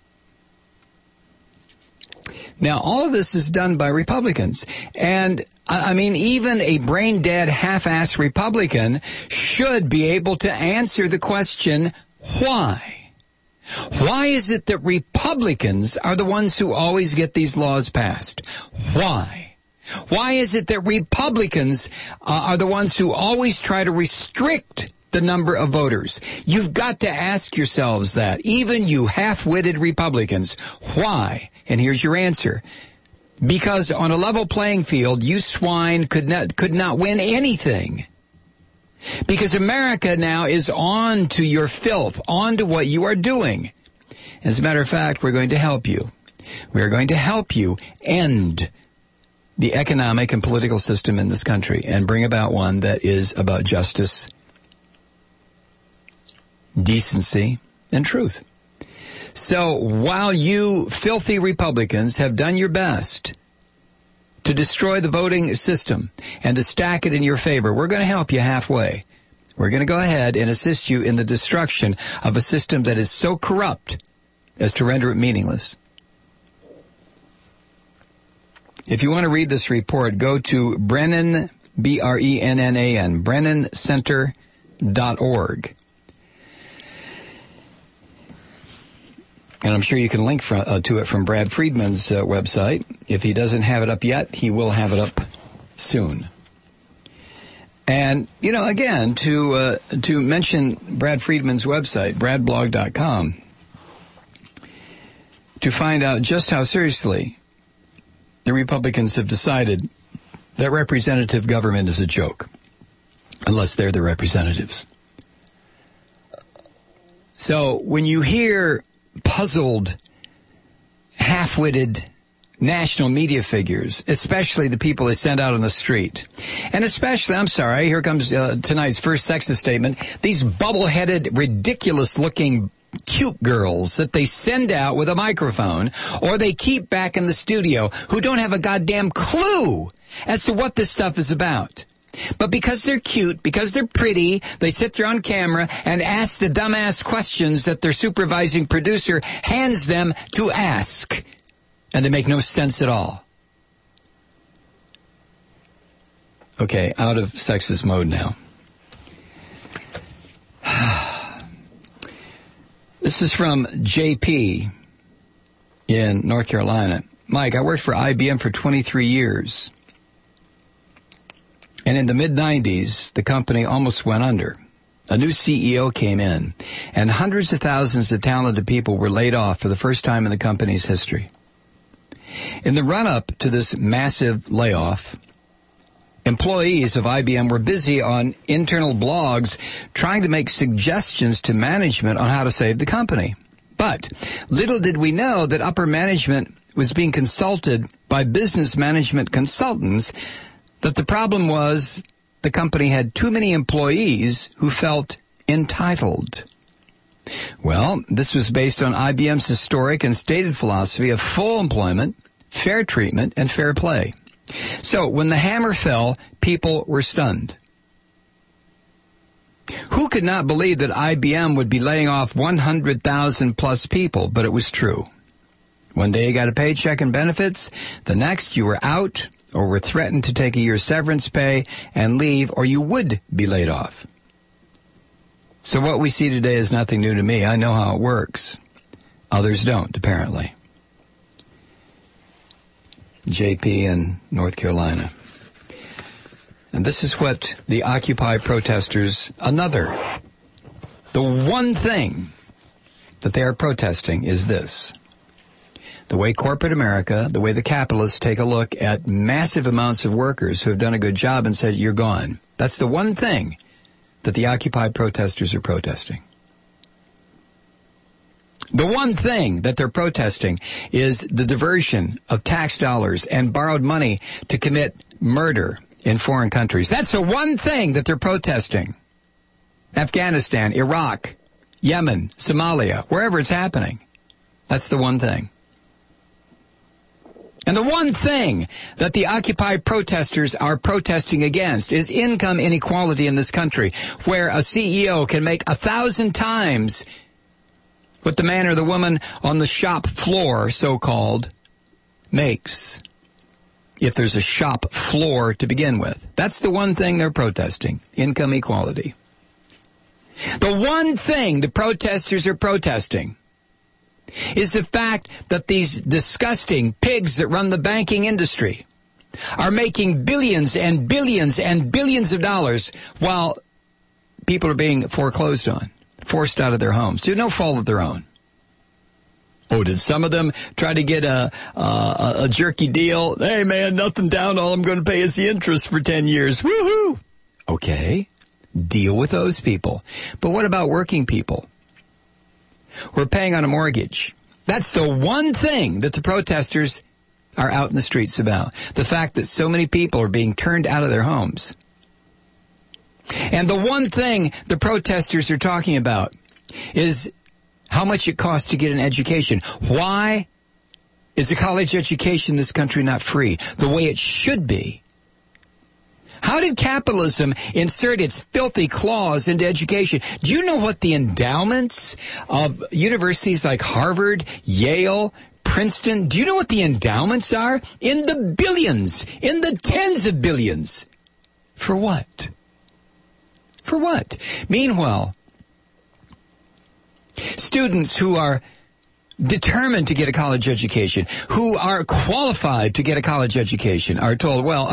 B: Now, all of this is done by Republicans. And, I mean, even a brain-dead, half-assed Republican should be able to answer the question, why? Why is it that Republicans are the ones who always get these laws passed? Why? Why is it that Republicans are the ones who always try to restrict the number of voters? You've got to ask yourselves that, even you half-witted Republicans. Why? And here's your answer. Because on a level playing field, you swine could not win anything. Because America now is on to your filth, on to what you are doing. As a matter of fact, we're going to help you. We're going to help you end the economic and political system in this country and bring about one that is about justice, decency, and truth. So while you filthy Republicans have done your best to destroy the voting system and to stack it in your favor, we're going to help you halfway. We're going to go ahead and assist you in the destruction of a system that is so corrupt as to render it meaningless. If you want to read this report, go to Brennan, B-R-E-N-N-A-N, BrennanCenter.org. And I'm sure you can link to it from Brad Friedman's website. If he doesn't have it up yet, he will have it up soon. And, again, to mention Brad Friedman's website, bradblog.com, to find out just how seriously the Republicans have decided that representative government is a joke, unless they're the representatives. So when you hear puzzled, half-witted national media figures, especially the people they send out on the street, and especially, I'm sorry, here comes tonight's first sexist statement, these bubble-headed, ridiculous-looking cute girls that they send out with a microphone or they keep back in the studio who don't have a goddamn clue as to what this stuff is about. But because they're cute, because they're pretty, they sit there on camera and ask the dumbass questions that their supervising producer hands them to ask. And they make no sense at all. Okay, out of sexist mode now. This is from JP in North Carolina. Mike, I worked for IBM for 23 years. And in the mid-90s, the company almost went under. A new CEO came in, and hundreds of thousands of talented people were laid off for the first time in the company's history. In the run-up to this massive layoff, employees of IBM were busy on internal blogs trying to make suggestions to management on how to save the company. But little did we know that upper management was being consulted by business management consultants that the problem was the company had too many employees who felt entitled. Well, this was based on IBM's historic and stated philosophy of full employment, fair treatment, and fair play. So when the hammer fell, people were stunned. Who could not believe that IBM would be laying off 100,000 plus people? But it was true. One day you got a paycheck and benefits. The next you were out or were threatened to take a year's severance pay and leave, or you would be laid off. So what we see today is nothing new to me. I know how it works. Others don't, apparently. JP in North Carolina. And this is what the Occupy protesters, the one thing that they are protesting is this. The way corporate America, the way the capitalists take a look at massive amounts of workers who have done a good job and said, you're gone. That's the one thing that the Occupy protesters are protesting. The one thing that they're protesting is the diversion of tax dollars and borrowed money to commit murder in foreign countries. That's the one thing that they're protesting. Afghanistan, Iraq, Yemen, Somalia, wherever it's happening. That's the one thing. And the one thing that the Occupy protesters are protesting against is income inequality in this country, where a CEO can make 1,000 times what the man or the woman on the shop floor, so-called, makes. If there's a shop floor to begin with. That's the one thing they're protesting, income equality. The one thing the protesters are protesting is the fact that these disgusting pigs that run the banking industry are making billions and billions and billions of dollars while people are being foreclosed on, forced out of their homes through no fault of their own. Oh, did some of them try to get a jerky deal? Hey, man, nothing down. All I'm going to pay is the interest for 10 years. Woohoo! Okay, deal with those people. But what about working people? We're paying on a mortgage. That's the one thing that the protesters are out in the streets about. The fact that so many people are being turned out of their homes. And the one thing the protesters are talking about is how much it costs to get an education. Why is a college education in this country not free the way it should be? How did capitalism insert its filthy claws into education? Do you know what the endowments of universities like Harvard, Yale, Princeton, do you know what the endowments are? In the billions, in the tens of billions. For what? For what? Meanwhile, students who are determined to get a college education, who are qualified to get a college education, are told, well,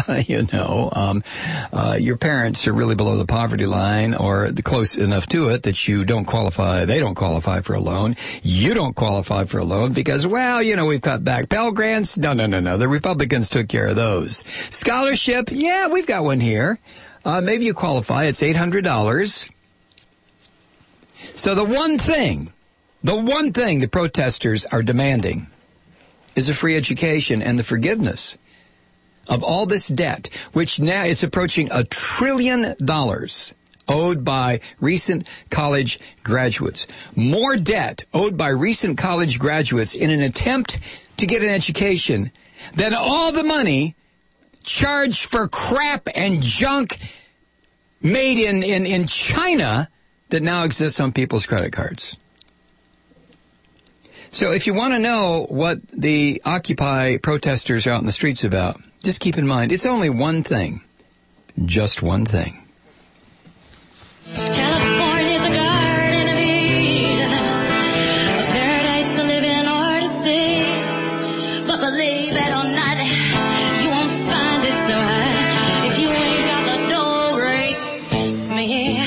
B: your parents are really below the poverty line or close enough to it that you don't qualify. They don't qualify for a loan. You don't qualify for a loan because, we've cut back Pell Grants. No. The Republicans took care of those. Scholarship, yeah, we've got one here. Maybe you qualify. It's $800. So the one thing the protesters are demanding is a free education and the forgiveness of all this debt, which now is approaching $1 trillion. $1 owed by recent college graduates. More debt owed by recent college graduates in an attempt to get an education than all the money charged for crap and junk made in China that now exists on people's credit cards. So if you want to know what the Occupy protesters are out in the streets about, just keep in mind, it's only one thing. Just one thing.
R: California's a garden of Eden, a paradise to live in or to see. But believe it or not, you won't find it so hard if you ain't got the dough right, man.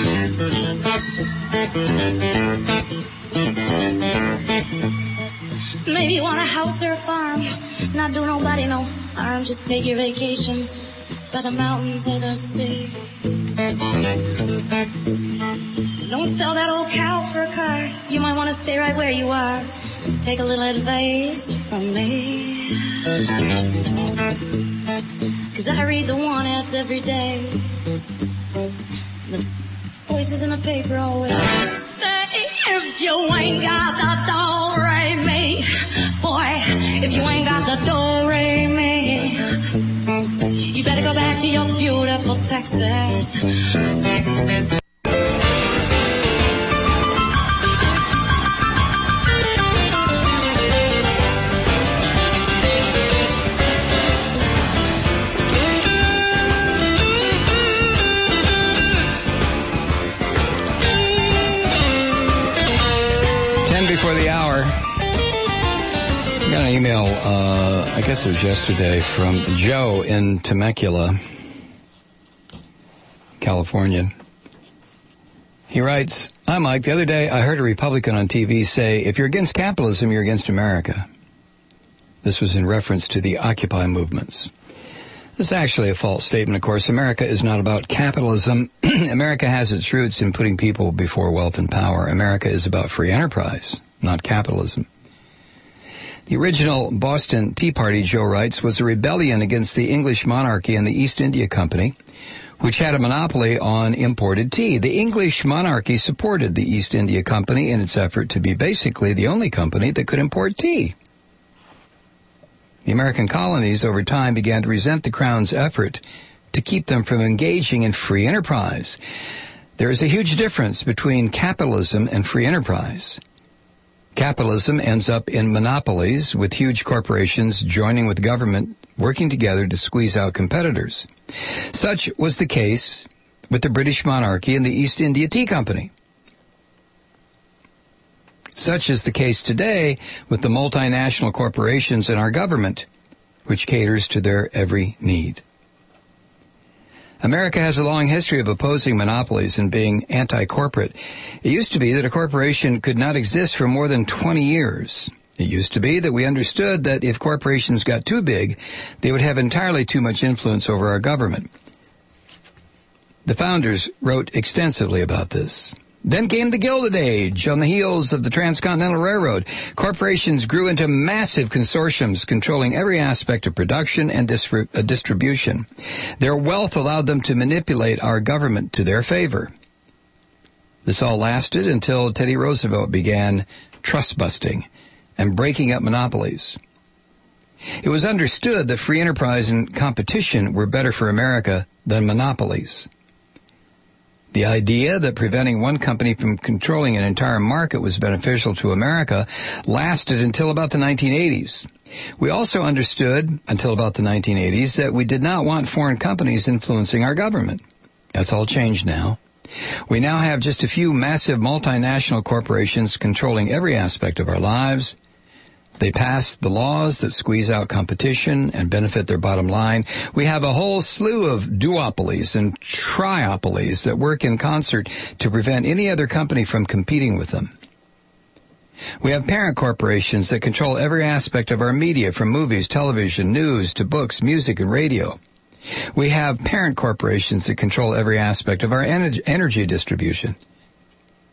R: Maybe you want a house or a farm, not do nobody no harm, just take your vacations by the mountains or the sea. Don't sell that old cow for a car, you might want to stay right where you are. Take a little advice from me, 'cause I read the want ads every day. The voices in the paper always say, if you ain't got the do-re-mi, boy, if you ain't got the do-re-mi, you better go back to your beautiful Texas.
B: 10 before the hour. I got an email, I guess it was yesterday, from Joe in Temecula, California. He writes, "Hi, Mike. The other day I heard a Republican on TV say, if you're against capitalism, you're against America." This was in reference to the Occupy movements. This is actually a false statement, of course. America is not about capitalism. America has its roots in putting people before wealth and power. America is about free enterprise, not capitalism. The original Boston Tea Party, Joe writes, was a rebellion against the English monarchy and the East India Company, which had a monopoly on imported tea. The English monarchy supported the East India Company in its effort to be basically the only company that could import tea. The American colonies over time began to resent the Crown's effort to keep them from engaging in free enterprise. There is a huge difference between capitalism and free enterprise. Capitalism ends up in monopolies, with huge corporations joining with government, working together to squeeze out competitors. Such was the case with the British monarchy and the East India Tea Company. Such is the case today with the multinational corporations in our government, which caters to their every need. America has a long history of opposing monopolies and being anti-corporate. It used to be that a corporation could not exist for more than 20 years. It used to be that we understood that if corporations got too big, they would have entirely too much influence over our government. The founders wrote extensively about this. Then came the Gilded Age. On the heels of the Transcontinental Railroad, corporations grew into massive consortiums controlling every aspect of production and distribution. Their wealth allowed them to manipulate our government to their favor. This all lasted until Teddy Roosevelt began trust busting and breaking up monopolies. It was understood that free enterprise and competition were better for America than monopolies. The idea that preventing one company from controlling an entire market was beneficial to America lasted until about the 1980s. We also understood, until about the 1980s, that we did not want foreign companies influencing our government. That's all changed now. We now have just a few massive multinational corporations controlling every aspect of our lives. They pass the laws that squeeze out competition and benefit their bottom line. We have a whole slew of duopolies and triopolies that work in concert to prevent any other company from competing with them. We have parent corporations that control every aspect of our media, from movies, television, news, to books, music, and radio. We have parent corporations that control every aspect of our energy distribution.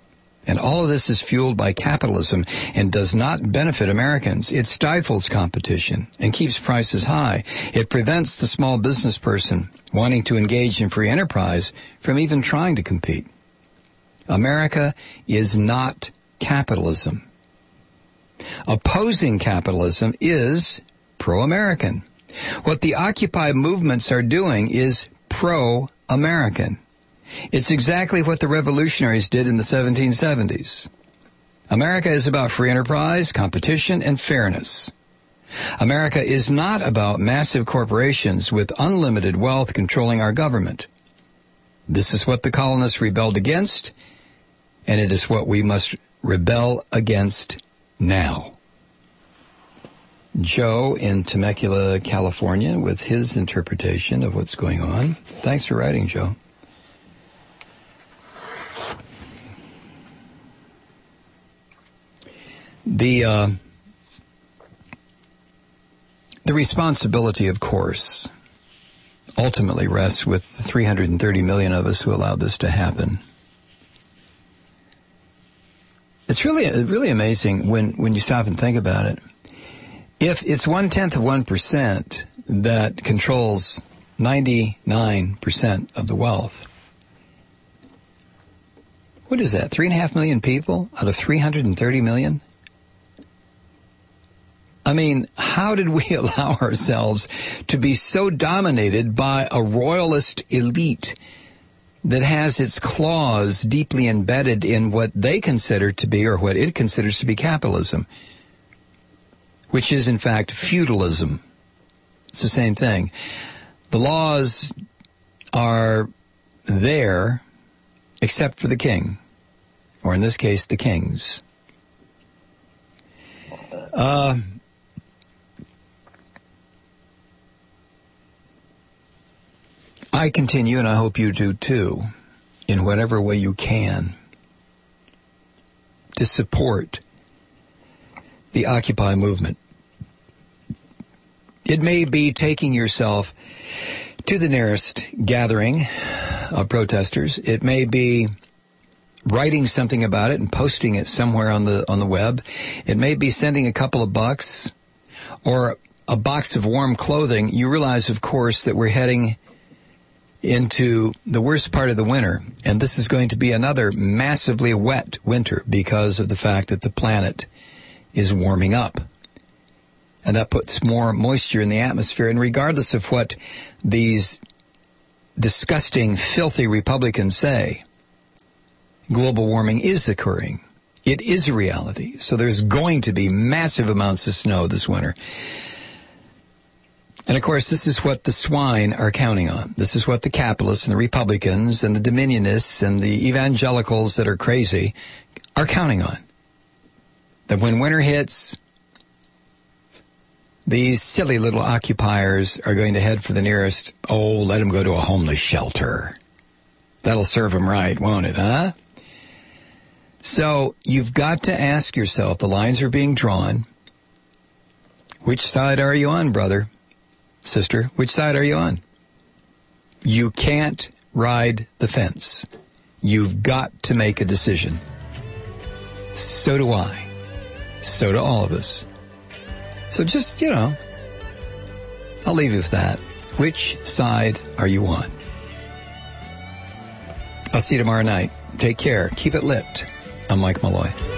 B: And all of this is fueled by capitalism and does not benefit Americans. It stifles competition and keeps prices high. It prevents the small business person wanting to engage in free enterprise from even trying to compete. America is not capitalism. Opposing capitalism is pro-American. What the Occupy movements are doing is pro-American. It's exactly what the revolutionaries did in the 1770s. America is about free enterprise, competition, and fairness. America is not about massive corporations with unlimited wealth controlling our government. This is what the colonists rebelled against, and it is what we must rebel against now. Joe in Temecula, California, with his interpretation of what's going on. Thanks for writing, Joe. The responsibility, of course, ultimately rests with the 330 million of us who allowed this to happen. It's really amazing when you stop and think about it. If it's 0.1% that controls 99% of the wealth, what is that, 3.5 million people out of 330 million? I mean, how did we allow ourselves to be so dominated by a royalist elite that has its claws deeply embedded in what they consider to be, or what it considers to be, capitalism, which is in fact feudalism? It's the same thing. The laws are there except for the king, or in this case, the kings. I continue, and I hope you do too, in whatever way you can, to support the Occupy movement. It may be taking yourself to the nearest gathering of protesters. It may be writing something about it and posting it somewhere on the web. It may be sending a couple of bucks or a box of warm clothing. You realize, of course, that we're heading into the worst part of the winter, and this is going to be another massively wet winter because of the fact that the planet is warming up. And that puts more moisture in the atmosphere. And regardless of what these disgusting, filthy Republicans say, global warming is occurring. It is a reality. So there's going to be massive amounts of snow this winter. And, of course, this is what the swine are counting on. This is what the capitalists and the Republicans and the Dominionists and the evangelicals that are crazy are counting on. That when winter hits, these silly little occupiers are going to head for the nearest, let them go to a homeless shelter. That'll serve them right, won't it, huh? So you've got to ask yourself, the lines are being drawn. Which side are you on, brother? Sister, which side are you on? You can't ride the fence. You've got to make a decision. So do I. So do all of us. So just, I'll leave you with that. Which side are you on? I'll see you tomorrow night. Take care. Keep it lit. I'm Mike Malloy.